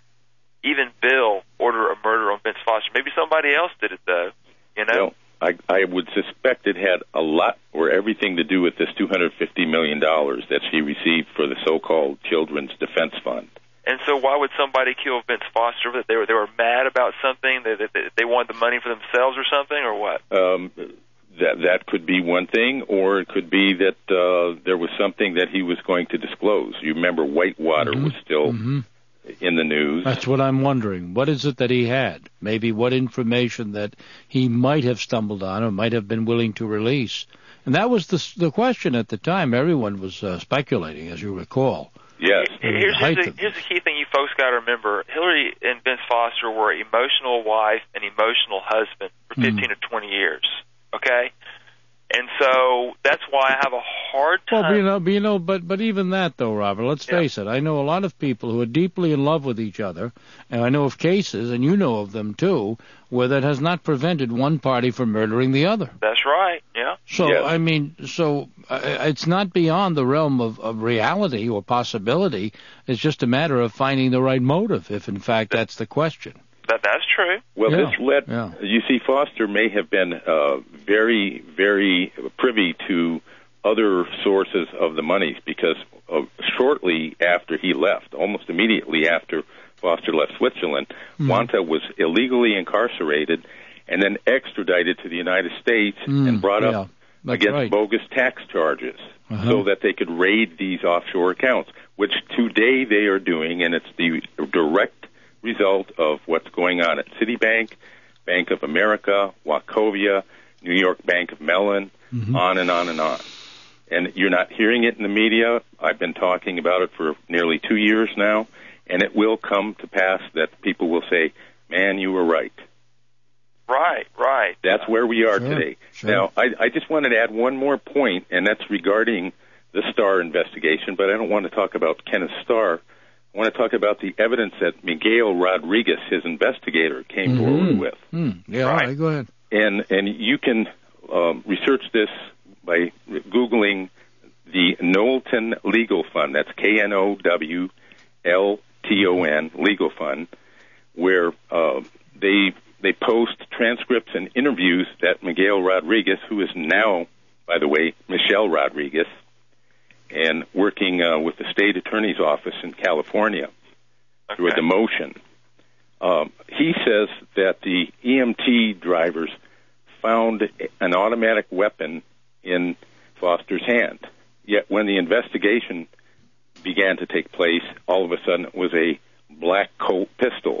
even Bill order a murder on Vince Foster. Maybe somebody else did it, though. You know? Well, I, I would suspect it had a lot or everything to do with this two hundred fifty million dollars that she received for the so-called Children's Defense Fund. And so why would somebody kill Vince Foster? That they were they were mad about something? That they, they, they wanted the money for themselves or something, or what? Um, that that could be one thing, or it could be that uh, there was something that he was going to disclose. You remember Whitewater Mhm. was still Mhm. in the news. That's what I'm wondering. What is it that he had? Maybe what information that he might have stumbled on or might have been willing to release? And that was the the question at the time. Everyone was uh, speculating, as you recall. Yes. Here's, height here's, the, of- here's the key thing you folks got to remember. Hillary and Vince Foster were emotional wife and emotional husband for fifteen or twenty years, okay? And so that's why I have a hard time. Well, you know, you know, but but even that though, Robert. Let's face it. I know a lot of people who are deeply in love with each other, and I know of cases, and you know of them too, where that has not prevented one party from murdering the other. That's right, yeah. So Yes. I mean, so uh, it's not beyond the realm of, of reality or possibility. It's just a matter of finding the right motive, if in fact that's the question. That That's true. Well, Yeah, this led, yeah. you see, Foster may have been uh, very, very privy to other sources of the monies because uh, shortly after he left, almost immediately after Foster left Switzerland, Mm. Wanta was illegally incarcerated and then extradited to the United States Mm, and brought yeah, up that's against right. bogus tax charges Uh-huh. so that they could raid these offshore accounts, which today they are doing, and it's the direct result of what's going on at Citibank, Bank of America, Wachovia, New York Bank of Mellon, Mhm. on and on and on. And you're not hearing it in the media. I've been talking about it for nearly two years now, and it will come to pass that people will say, man, you were right. Right, right. That's where we are Sure, today. sure. Now, I, I just wanted to add one more point, and that's regarding the Starr investigation, but I don't want to talk about Kenneth Starr. I want to talk about the evidence that Miguel Rodriguez, his investigator, came Mhm. forward with. Mm, yeah, all right, go ahead. And and you can um, research this by Googling the Knowlton Legal Fund. That's K N O W L T O N, Legal Fund, where uh, they they post transcripts and interviews that Miguel Rodriguez, who is now, by the way, Michelle Rodriguez, and working uh, with the state attorney's office in California through a demotion. Um, he says that the E M T drivers found an automatic weapon in Foster's hand. Yet when the investigation began to take place, all of a sudden it was a black Colt pistol.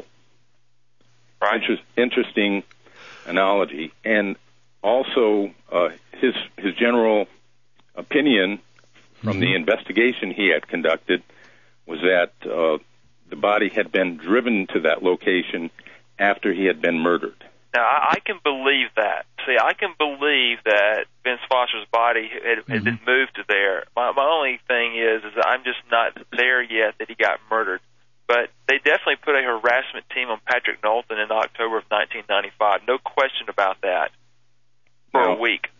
Right. Inter- interesting analogy. And also uh, his his general opinion from the investigation he had conducted was that uh, the body had been driven to that location after he had been murdered. Now, I, I can believe that. See, I can believe that Vince Foster's body had, had been moved to there. My, my only thing is, is that I'm just not there yet that he got murdered. But they definitely put a harassment team on Patrick Knowlton in October of nineteen ninety-five. No question about that.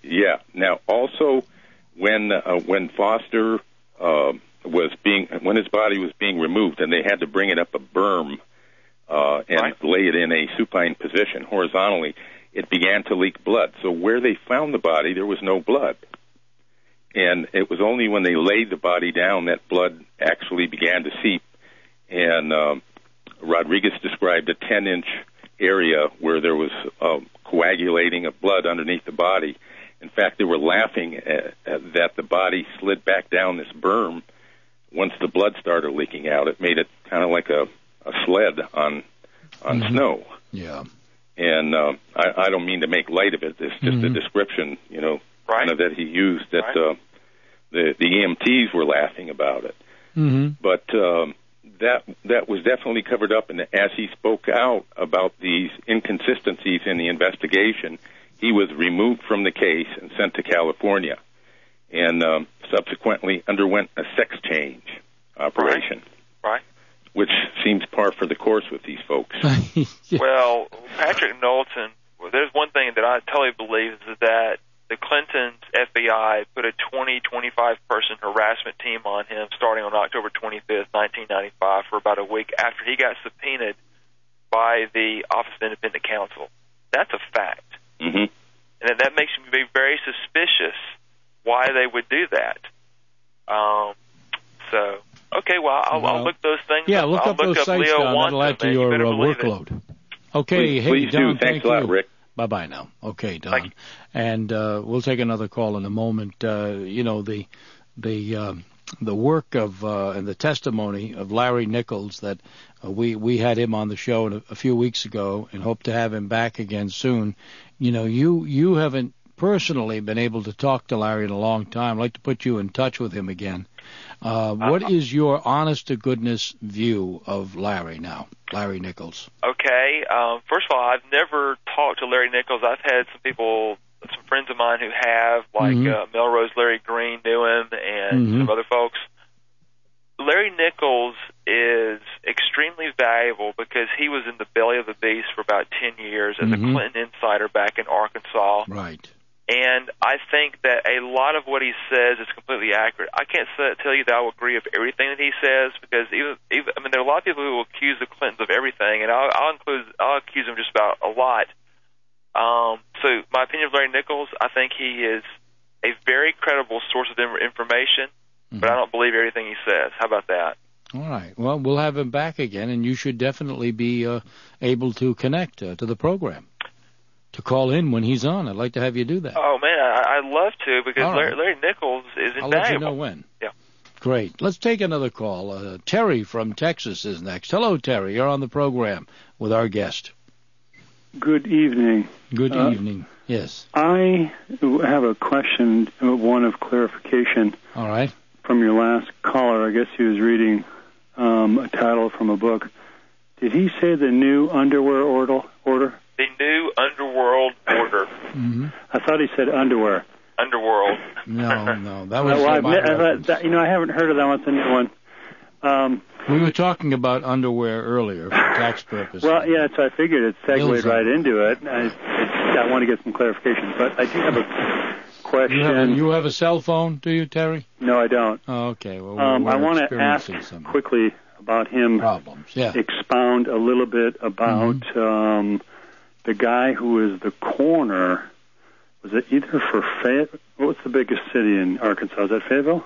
Yeah. Now, also, when uh, when Foster uh, was being when his body was being removed, and they had to bring it up a berm uh, and right. lay it in a supine position horizontally, it began to leak blood. So where they found the body, there was no blood. And it was only when they laid the body down that blood actually began to seep. And um, Rodriguez described a ten-inch area where there was uh, coagulating of blood underneath the body. In fact, they were laughing at, at that the body slid back down this berm once the blood started leaking out. It made it kind of like a, a sled on on mm-hmm. snow. Yeah. And uh, I, I don't mean to make light of it. It's just mm-hmm. a description, you know, right. kind of that he used that right. uh, the the E M Ts were laughing about it. Mm-hmm. But um, that that was definitely covered up, and as he spoke out about these inconsistencies in the investigation, he was removed from the case and sent to California, and um, subsequently underwent a sex change operation. Right. right. Which seems par for the course with these folks. yeah. Well, Patrick Knowlton, well, there's one thing that I totally believe is that the Clintons' F B I put a twenty, twenty-five person harassment team on him starting on October twenty-fifth, nineteen ninety-five, for about a week after he got subpoenaed by the Office of Independent Counsel. That's a fact. Mm-hmm. And that makes me be very suspicious why they would do that. Um, so, okay, well, I'll, well, I'll look those things yeah, up. look I'll up look those up sites Leo down. That'll add to your uh, workload. It. Okay, please, hey, please Don, do. Thanks thank a lot, you. Rick. Bye-bye now. Okay, Don. And uh, we'll take another call in a moment. Uh, you know, the the um, the work of uh, and the testimony of Larry Nichols, that uh, we, we had him on the show a, a few weeks ago and hope to have him back again soon. You know, you, you haven't personally been able to talk to Larry in a long time. I'd like to put you in touch with him again. Uh, what uh, is your honest-to-goodness view of Larry now, Larry Nichols? Okay. Um, first of all, I've never talked to Larry Nichols. I've had some people, some friends of mine who have, like mm-hmm. uh, Melrose Larry Green knew him and mm-hmm. some other folks. Larry Nichols is extremely valuable because he was in the belly of the beast for about ten years as mm-hmm. a Clinton insider back in Arkansas. Right. And I think that a lot of what he says is completely accurate. I can't say, tell you that I will agree with everything that he says, because even, even I mean, there are a lot of people who will accuse the Clintons of everything, and I'll, I'll include I'll accuse them just about a lot. Um, so my opinion of Larry Nichols, I think he is a very credible source of information, mm-hmm. but I don't believe everything he says. How about that? All right. Well, we'll have him back again, and you should definitely be uh, able to connect uh, to the program. To call in when he's on. I'd like to have you do that. Oh, man, I, I'd love to, because right. Larry, Larry Nichols is invaluable. I'll let you know when. Yeah. Great. Let's take another call. Uh, Terry from Texas is next. Hello, Terry. You're on the program with our guest. Good evening. Good uh, evening. Yes. I have a question, one of clarification. All right. From your last caller. I guess he was reading um, a title from a book. Did he say the new underwear order? order? The new underworld order. Mm-hmm. I thought he said underwear. Underworld. No, no, that was. well, I, my I, I, that, you know, I haven't heard of that one. That's a new one. Um, we were talking about underwear earlier for tax purposes. Well, yeah, so I figured it segued right underwear. into it. I, I, I want to get some clarification, but I do have a question. You have a, you have a cell phone, do you, Terry? No, I don't. Oh, okay. Well, um, we're I want to ask something. quickly about him. Problems. Yeah. Expound a little bit about. Mm-hmm. Um, The guy who was the coroner, was it either for Fayetteville? What's the biggest city in Arkansas? Is that Fayetteville?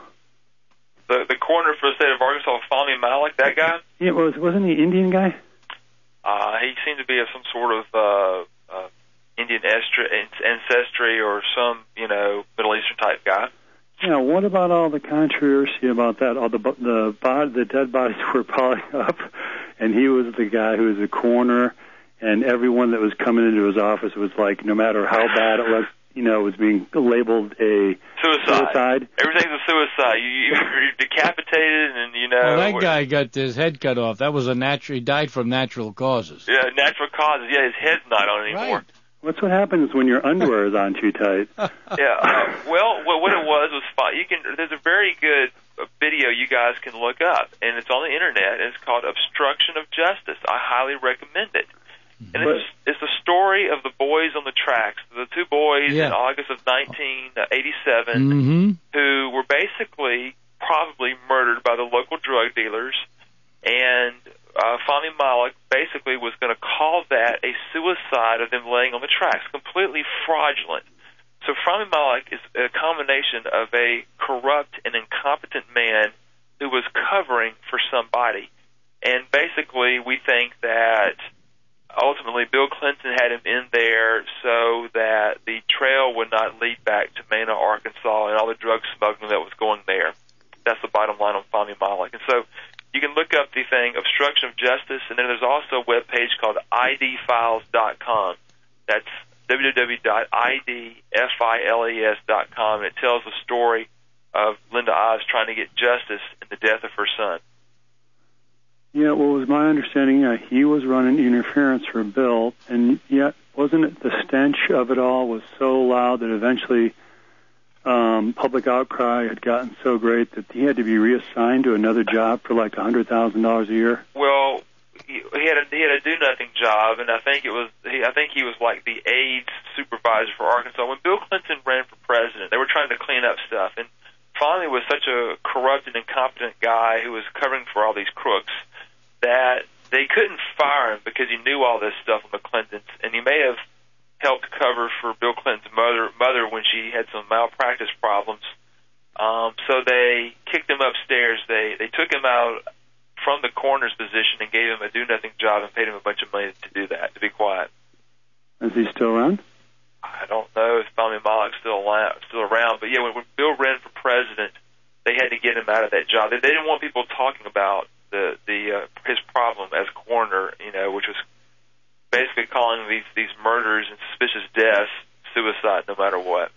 The the coroner for the state of Arkansas, Fahmy Malik, that guy? Yeah, was wasn't he Indian guy? Uh, he seemed to be of some sort of uh, uh, Indian ancestry or some, you know, Middle Eastern type guy. Yeah. What about all the controversy about that? All the the bod, the dead bodies were piling up, and he was the guy who was the coroner. And everyone that was coming into his office was like, no matter how bad it was, you know, it was being labeled a suicide. suicide. Everything's a suicide. You, you're decapitated, and you know. Well, that guy got his head cut off. That was a natural. He died from natural causes. Yeah, natural causes. Yeah, his head's not on anymore. Right. What's what happens when your underwear is on too tight? Yeah. Uh, well, what it was was fun. You can. There's a very good video you guys can look up, and it's on the internet. And it's called "Obstruction of Justice." I highly recommend it. And it's, it's the story of the boys on the tracks, the two boys Yeah. in August of nineteen eighty-seven Mm-hmm. who were basically probably murdered by the local drug dealers, and uh, Fahmy Malak basically was going to call that a suicide of them laying on the tracks, completely fraudulent. So Fahmy Malak is a combination of a corrupt and incompetent man who was covering for somebody. And basically we think that ultimately Bill Clinton had him in there so that the trail would not lead back to Mena, Arkansas, and all the drug smuggling that was going there. That's the bottom line on Fahmy Malak. And so you can look up the thing, obstruction of justice, and then there's also a web page called I D files dot com. That's w w w dot I D files dot com. It tells the story of Linda Oz trying to get justice in the death of her son. Yeah, well, it was my understanding uh, he was running interference for Bill, and yet wasn't it the stench of it all was so loud that eventually um, public outcry had gotten so great that he had to be reassigned to another job for like one hundred thousand dollars a year? Well, he, he had a he had a do nothing job, and I think it was he, I think he was like the AIDS supervisor for Arkansas. When Bill Clinton ran for president, they were trying to clean up stuff, and Fahmy was such a corrupt and incompetent guy who was covering for all these crooks that they couldn't fire him because he knew all this stuff on the Clintons, and he may have helped cover for Bill Clinton's mother mother when she had some malpractice problems. Um, so they kicked him upstairs. They they took him out from the coroner's position and gave him a do-nothing job and paid him a bunch of money to do that, to be quiet. Is he still around? I don't know if Fahmy Malak's still around, still around, but yeah, when, when Bill ran for president, they had to get him out of that job. They, they didn't want people talking about the the uh, his problem as coroner, you know, which was basically calling these these murders and suspicious deaths suicide, no matter what.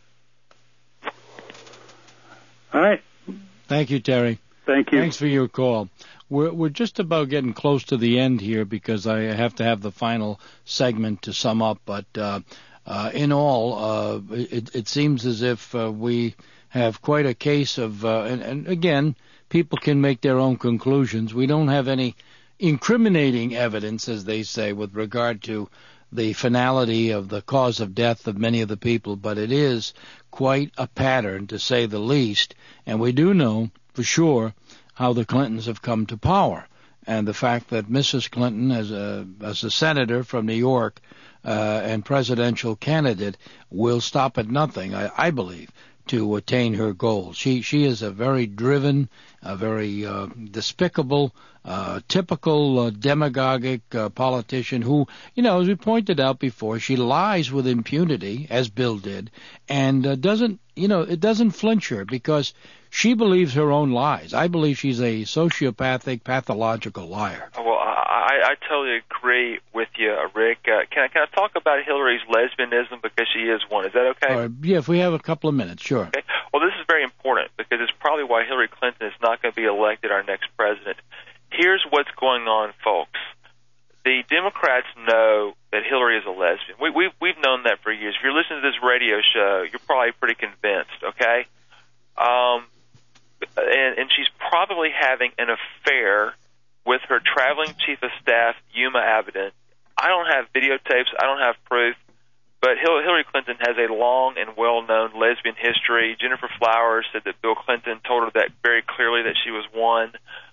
All right. Thank you, Terry. Thank you. Thanks for your call. We're we're just about getting close to the end here because I have to have the final segment to sum up. But uh, uh, in all, uh, it, it seems as if uh, we have quite a case of, uh, and, and again, people can make their own conclusions. We don't have any incriminating evidence, as they say, with regard to the finality of the cause of death of many of the people, but it is quite a pattern, to say the least. And we do know for sure how the Clintons have come to power, and the fact that Missus Clinton, as a as a senator from New York uh, and presidential candidate, will stop at nothing, I, I believe, to attain her goals. She she is a very driven, a very uh, despicable, uh, typical uh, demagogic uh, politician who, you know, as we pointed out before, she lies with impunity, as Bill did, and uh, doesn't, you know, it doesn't flinch her because she believes her own lies. I believe she's a sociopathic, pathological liar. Well, I, I totally agree with you, Rick. Uh, can I can I talk about Hillary's lesbianism because she is one? Is that okay? Uh, yeah, if we have a couple of minutes, sure. Okay. Well, this is very important because it's probably why Hillary Clinton is not going to be elected our next president. Here's what's going on, folks. The Democrats know that Hillary is a lesbian. We, we, we've known that for years. If you're listening to this radio show, you're probably pretty convinced, okay? Um, and, and she's probably having an affair with her traveling chief of staff, Yuma Abedin. I don't have videotapes. I don't have proof. But Hillary Clinton has a long and well-known lesbian history. Jennifer Flowers said that Bill Clinton told her that very clearly, that she was one.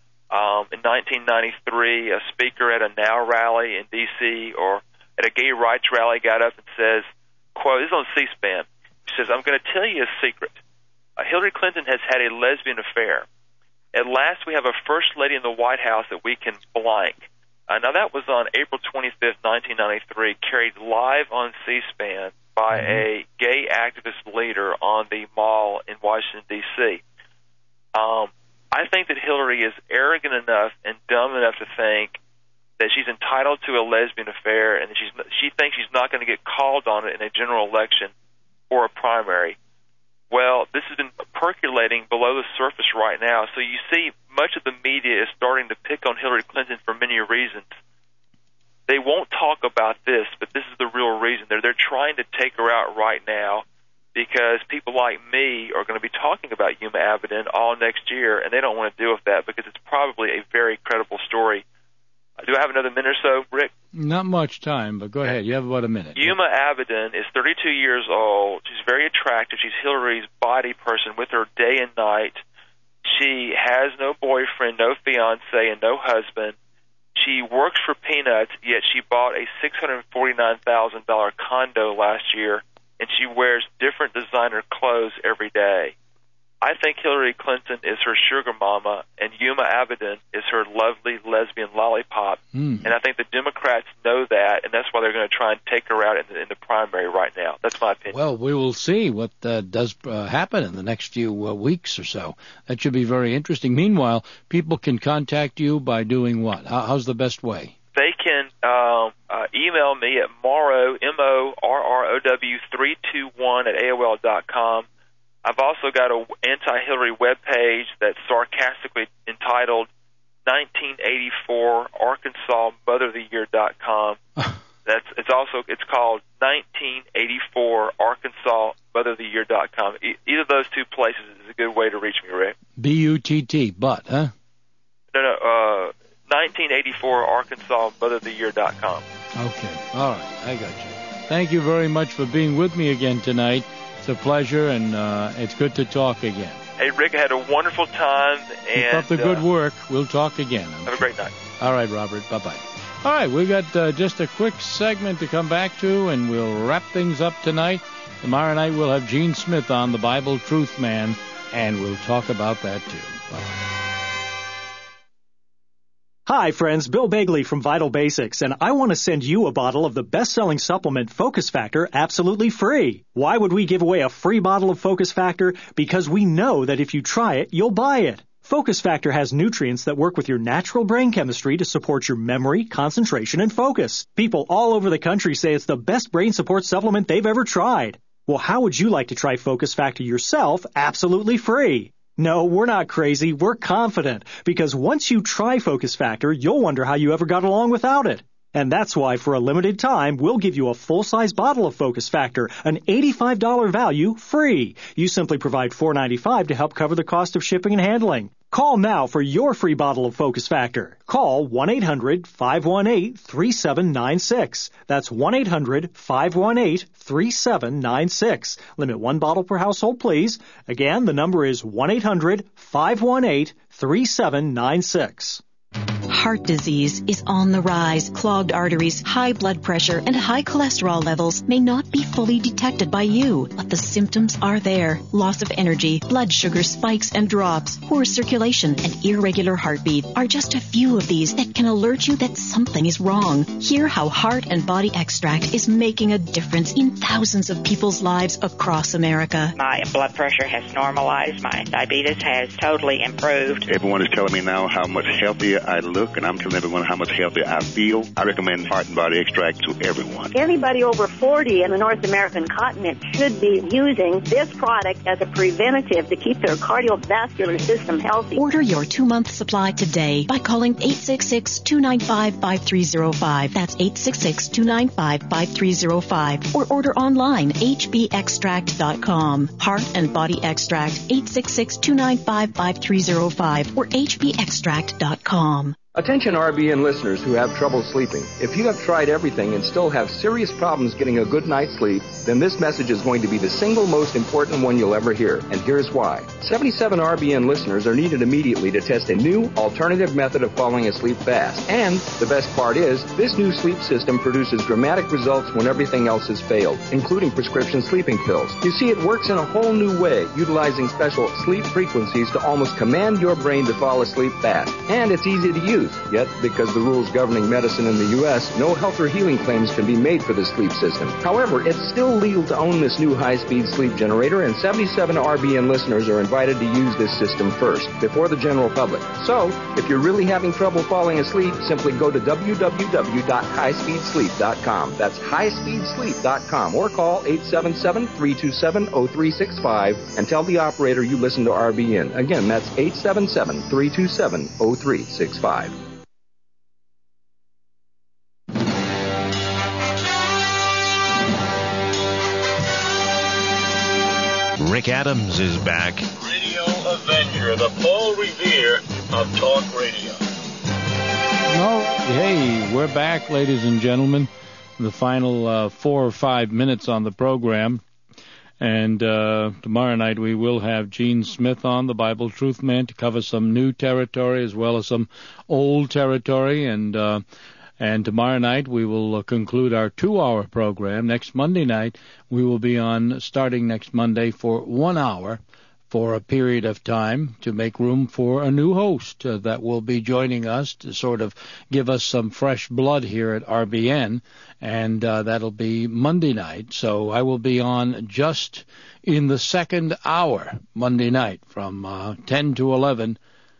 Um, in nineteen ninety-three, a speaker at a NOW rally in D C or at a gay rights rally got up and says, quote, this is on C-SPAN, she says, I'm going to tell you a secret. Uh, Hillary Clinton has had a lesbian affair. At last, we have a first lady in the White House that we can blank. Uh, now, that was on April twenty-fifth, nineteen ninety-three, carried live on C-SPAN by mm-hmm. a gay activist leader on the mall in Washington, D C Um, I think that Hillary is arrogant enough and dumb enough to think that she's entitled to a lesbian affair and that she's, she thinks she's not going to get called on it in a general election or a primary. Well, this has been percolating below the surface right now. So you see much of the media is starting to pick on Hillary Clinton for many reasons. They won't talk about this, but this is the real reason. They're, they're trying to take her out right now because people like me are going to be talking about Yuma Abedin all next year, and they don't want to deal with that because it's probably a very credible story. Do I have another minute or so, Rick? Not much time, but go ahead. You have about a minute. Yuma Abedin is thirty-two years old. She's very attractive. She's Hillary's body person with her day and night. She has no boyfriend, no fiance, and no husband. She works for peanuts, yet she bought a six hundred forty-nine thousand dollars condo last year, and she wears different designer clothes every day. I think Hillary Clinton is her sugar mama, and Yuma Abedin is her lovely lesbian lollipop. Mm. And I think the Democrats know that, and that's why they're going to try and take her out in the, in the primary right now. That's my opinion. Well, we will see what uh, does uh, happen in the next few uh, weeks or so. That should be very interesting. Meanwhile, people can contact you by doing what? How, how's the best way? They can um, uh, email me at Morrow, M O R R O W three two one at A O L dot com. I've also got an anti-Hillary webpage that's sarcastically entitled nineteen eighty-four Arkansas Mother of the Year dot com. That's it's also it's called nineteen eighty-four Arkansas Mother of the Year dot com. E- either of those two places is a good way to reach me, Rick. B U T T, but, huh? No, no, uh, nineteen eighty-four Arkansas Mother of the Year dot com. Okay, all right, I got you. Thank you very much for being with me again tonight. It's a pleasure, and uh, it's good to talk again. Hey, Rick, I had a wonderful time. And, Keep up the good uh, work. We'll talk again. Have a great night. All right, Robert. Bye-bye. All right, we got uh, just a quick segment to come back to, and we'll wrap things up tonight. Tomorrow night we'll have Gene Smith on, the Bible Truth Man, and we'll talk about that, too. Bye-bye. Hi, friends. Bill Begley from Vital Basics, and I want to send you a bottle of the best-selling supplement Focus Factor absolutely free. Why would we give away a free bottle of Focus Factor? Because we know that if you try it, you'll buy it. Focus Factor has nutrients that work with your natural brain chemistry to support your memory, concentration, and focus. People all over the country say it's the best brain support supplement they've ever tried. Well, how would you like to try Focus Factor yourself absolutely free? No, we're not crazy. We're confident, because once you try Focus Factor, you'll wonder how you ever got along without it. And that's why, for a limited time, we'll give you a full-size bottle of Focus Factor, an eighty-five dollars value, free. You simply provide four dollars and ninety-five cents to help cover the cost of shipping and handling. Call now for your free bottle of Focus Factor. Call one eight hundred five one eight three seven nine six. That's one eight hundred five one eight three seven nine six. Limit one bottle per household, please. Again, the number is one eight hundred five one eight three seven nine six. Heart disease is on the rise. Clogged arteries, high blood pressure, and high cholesterol levels may not be fully detected by you, but the symptoms are there. Loss of energy, blood sugar spikes and drops, poor circulation, and irregular heartbeat are just a few of these that can alert you that something is wrong. Hear how Heart and Body Extract is making a difference in thousands of people's lives across America. My blood pressure has normalized. My diabetes has totally improved. Everyone is telling me now how much healthier I look, and I'm telling everyone how much healthier I feel. I recommend Heart and Body Extract to everyone. Anybody over forty in the North American continent should be using this product as a preventative to keep their cardiovascular system healthy. Order your two-month supply today by calling eight six six, two nine five, five three zero five. That's eight six six, two nine five, five three zero five. Or order online, H B extract dot com. Heart and Body Extract, eight six six, two nine five, five three zero five or H B extract dot com. Attention R B N listeners who have trouble sleeping. If you have tried everything and still have serious problems getting a good night's sleep, then this message is going to be the single most important one you'll ever hear. And here's why. seventy-seven R B N listeners are needed immediately to test a new alternative method of falling asleep fast. And the best part is, this new sleep system produces dramatic results when everything else has failed, including prescription sleeping pills. You see, it works in a whole new way, utilizing special sleep frequencies to almost command your brain to fall asleep fast. And it's easy to use. Yet, because the rules governing medicine in the U S, no health or healing claims can be made for this sleep system. However, it's still legal to own this new high-speed sleep generator, and seventy-seven R B N listeners are invited to use this system first, before the general public. So, if you're really having trouble falling asleep, simply go to w w w dot high speed sleep dot com. That's high speed sleep dot com, or call eight seven seven, three two seven, zero three six five and tell the operator you listen to R B N. Again, that's eight seven seven, three two seven, zero three six five. Rick Adams is back. Radio Avenger, the Paul Revere of talk radio. No, hey, we're back, ladies and gentlemen. The final uh, four or five minutes on the program. And uh, tomorrow night we will have Gene Smith on, the Bible Truth Man, to cover some new territory as well as some old territory. And uh, and tomorrow night we will uh, conclude our two-hour program. Next Monday night we will be on, starting next Monday, for one hour for a period of time to make room for a new host uh, that will be joining us to sort of give us some fresh blood here at R B N, and uh, that'll be Monday night. So I will be on just in the second hour Monday night from uh, ten to eleven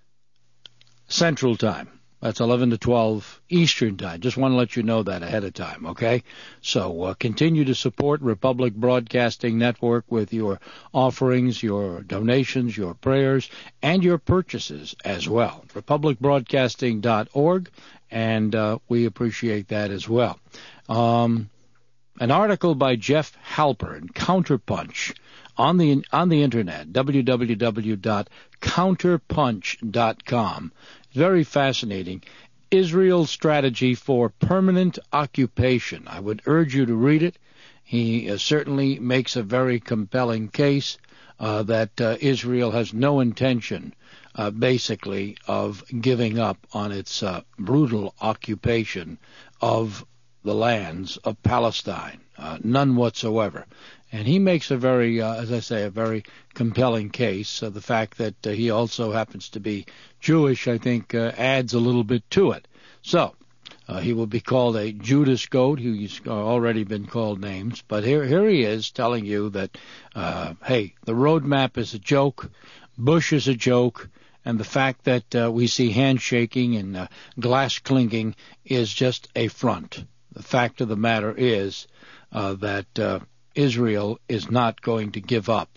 Central Time. That's eleven to twelve Eastern Time. Just want to let you know that ahead of time, okay? So uh, continue to support Republic Broadcasting Network with your offerings, your donations, your prayers, and your purchases as well. republic broadcasting dot org, and uh, we appreciate that as well. Um, an article by Jeff Halpern, Counterpunch, on the on the internet, w w w dot counterpunch dot com. Very fascinating. Israel's strategy for permanent occupation. I would urge you to read it. He uh, certainly makes a very compelling case uh, that uh, Israel has no intention, uh, basically, of giving up on its uh, brutal occupation of the lands of Palestine. Uh, none whatsoever. And he makes a very, uh, as I say, a very compelling case. Uh, the fact that uh, he also happens to be Jewish, I think, uh, adds a little bit to it. So, uh, he will be called a Judas goat. He's already been called names. But here, here he is telling you that, uh, hey, the roadmap is a joke, Bush is a joke, and the fact that uh, we see handshaking and uh, glass clinking is just a front. The fact of the matter is uh, that uh, Israel is not going to give up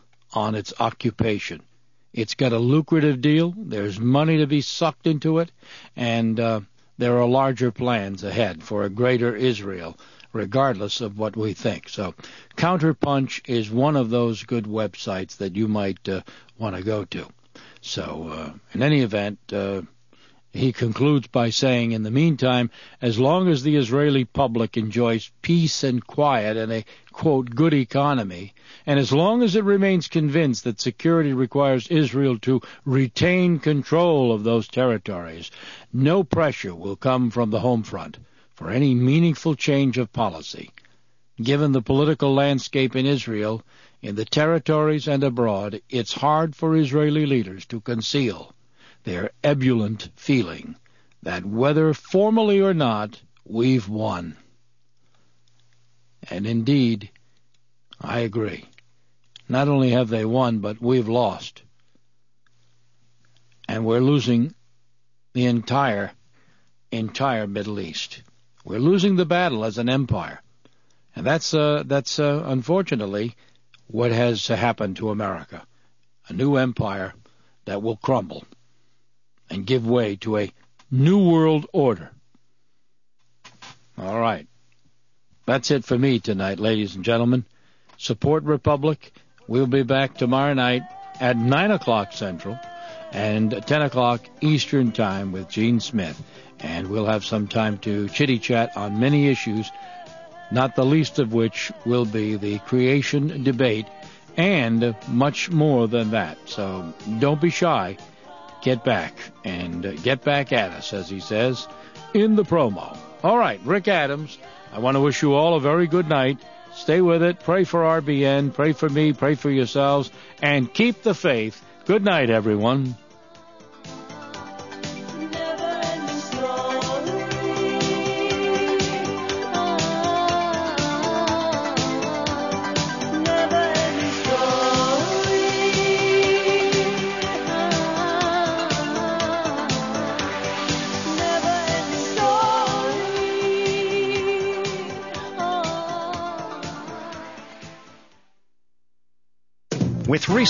on its occupation. It's got a lucrative deal. There's money to be sucked into it, and uh, there are larger plans ahead for a greater Israel, regardless of what we think. So Counterpunch is one of those good websites that you might uh, want to go to. So uh, in any event, uh, he concludes by saying, in the meantime, as long as the Israeli public enjoys peace and quiet and a, quote, good economy, and as long as it remains convinced that security requires Israel to retain control of those territories, no pressure will come from the home front for any meaningful change of policy. Given the political landscape in Israel, in the territories and abroad, it's hard for Israeli leaders to conceal their ebullient feeling that whether formally or not, we've won. And indeed, I agree. Not only have they won, but we've lost. And we're losing the entire, entire Middle East. We're losing the battle as an empire. And that's, uh, that's uh, unfortunately, what has happened to America. A new empire that will crumble and give way to a new world order. All right. That's it for me tonight, ladies and gentlemen. Support Republic. We'll be back tomorrow night at nine o'clock Central and ten o'clock Eastern Time with Gene Smith. And we'll have some time to chitty-chat on many issues, not the least of which will be the creation debate and much more than that. So don't be shy. Get back and uh, get back at us, as he says, in the promo. All right, Rick Adams, I want to wish you all a very good night. Stay with it. Pray for R B N. Pray for me. Pray for yourselves. And keep the faith. Good night, everyone. With recent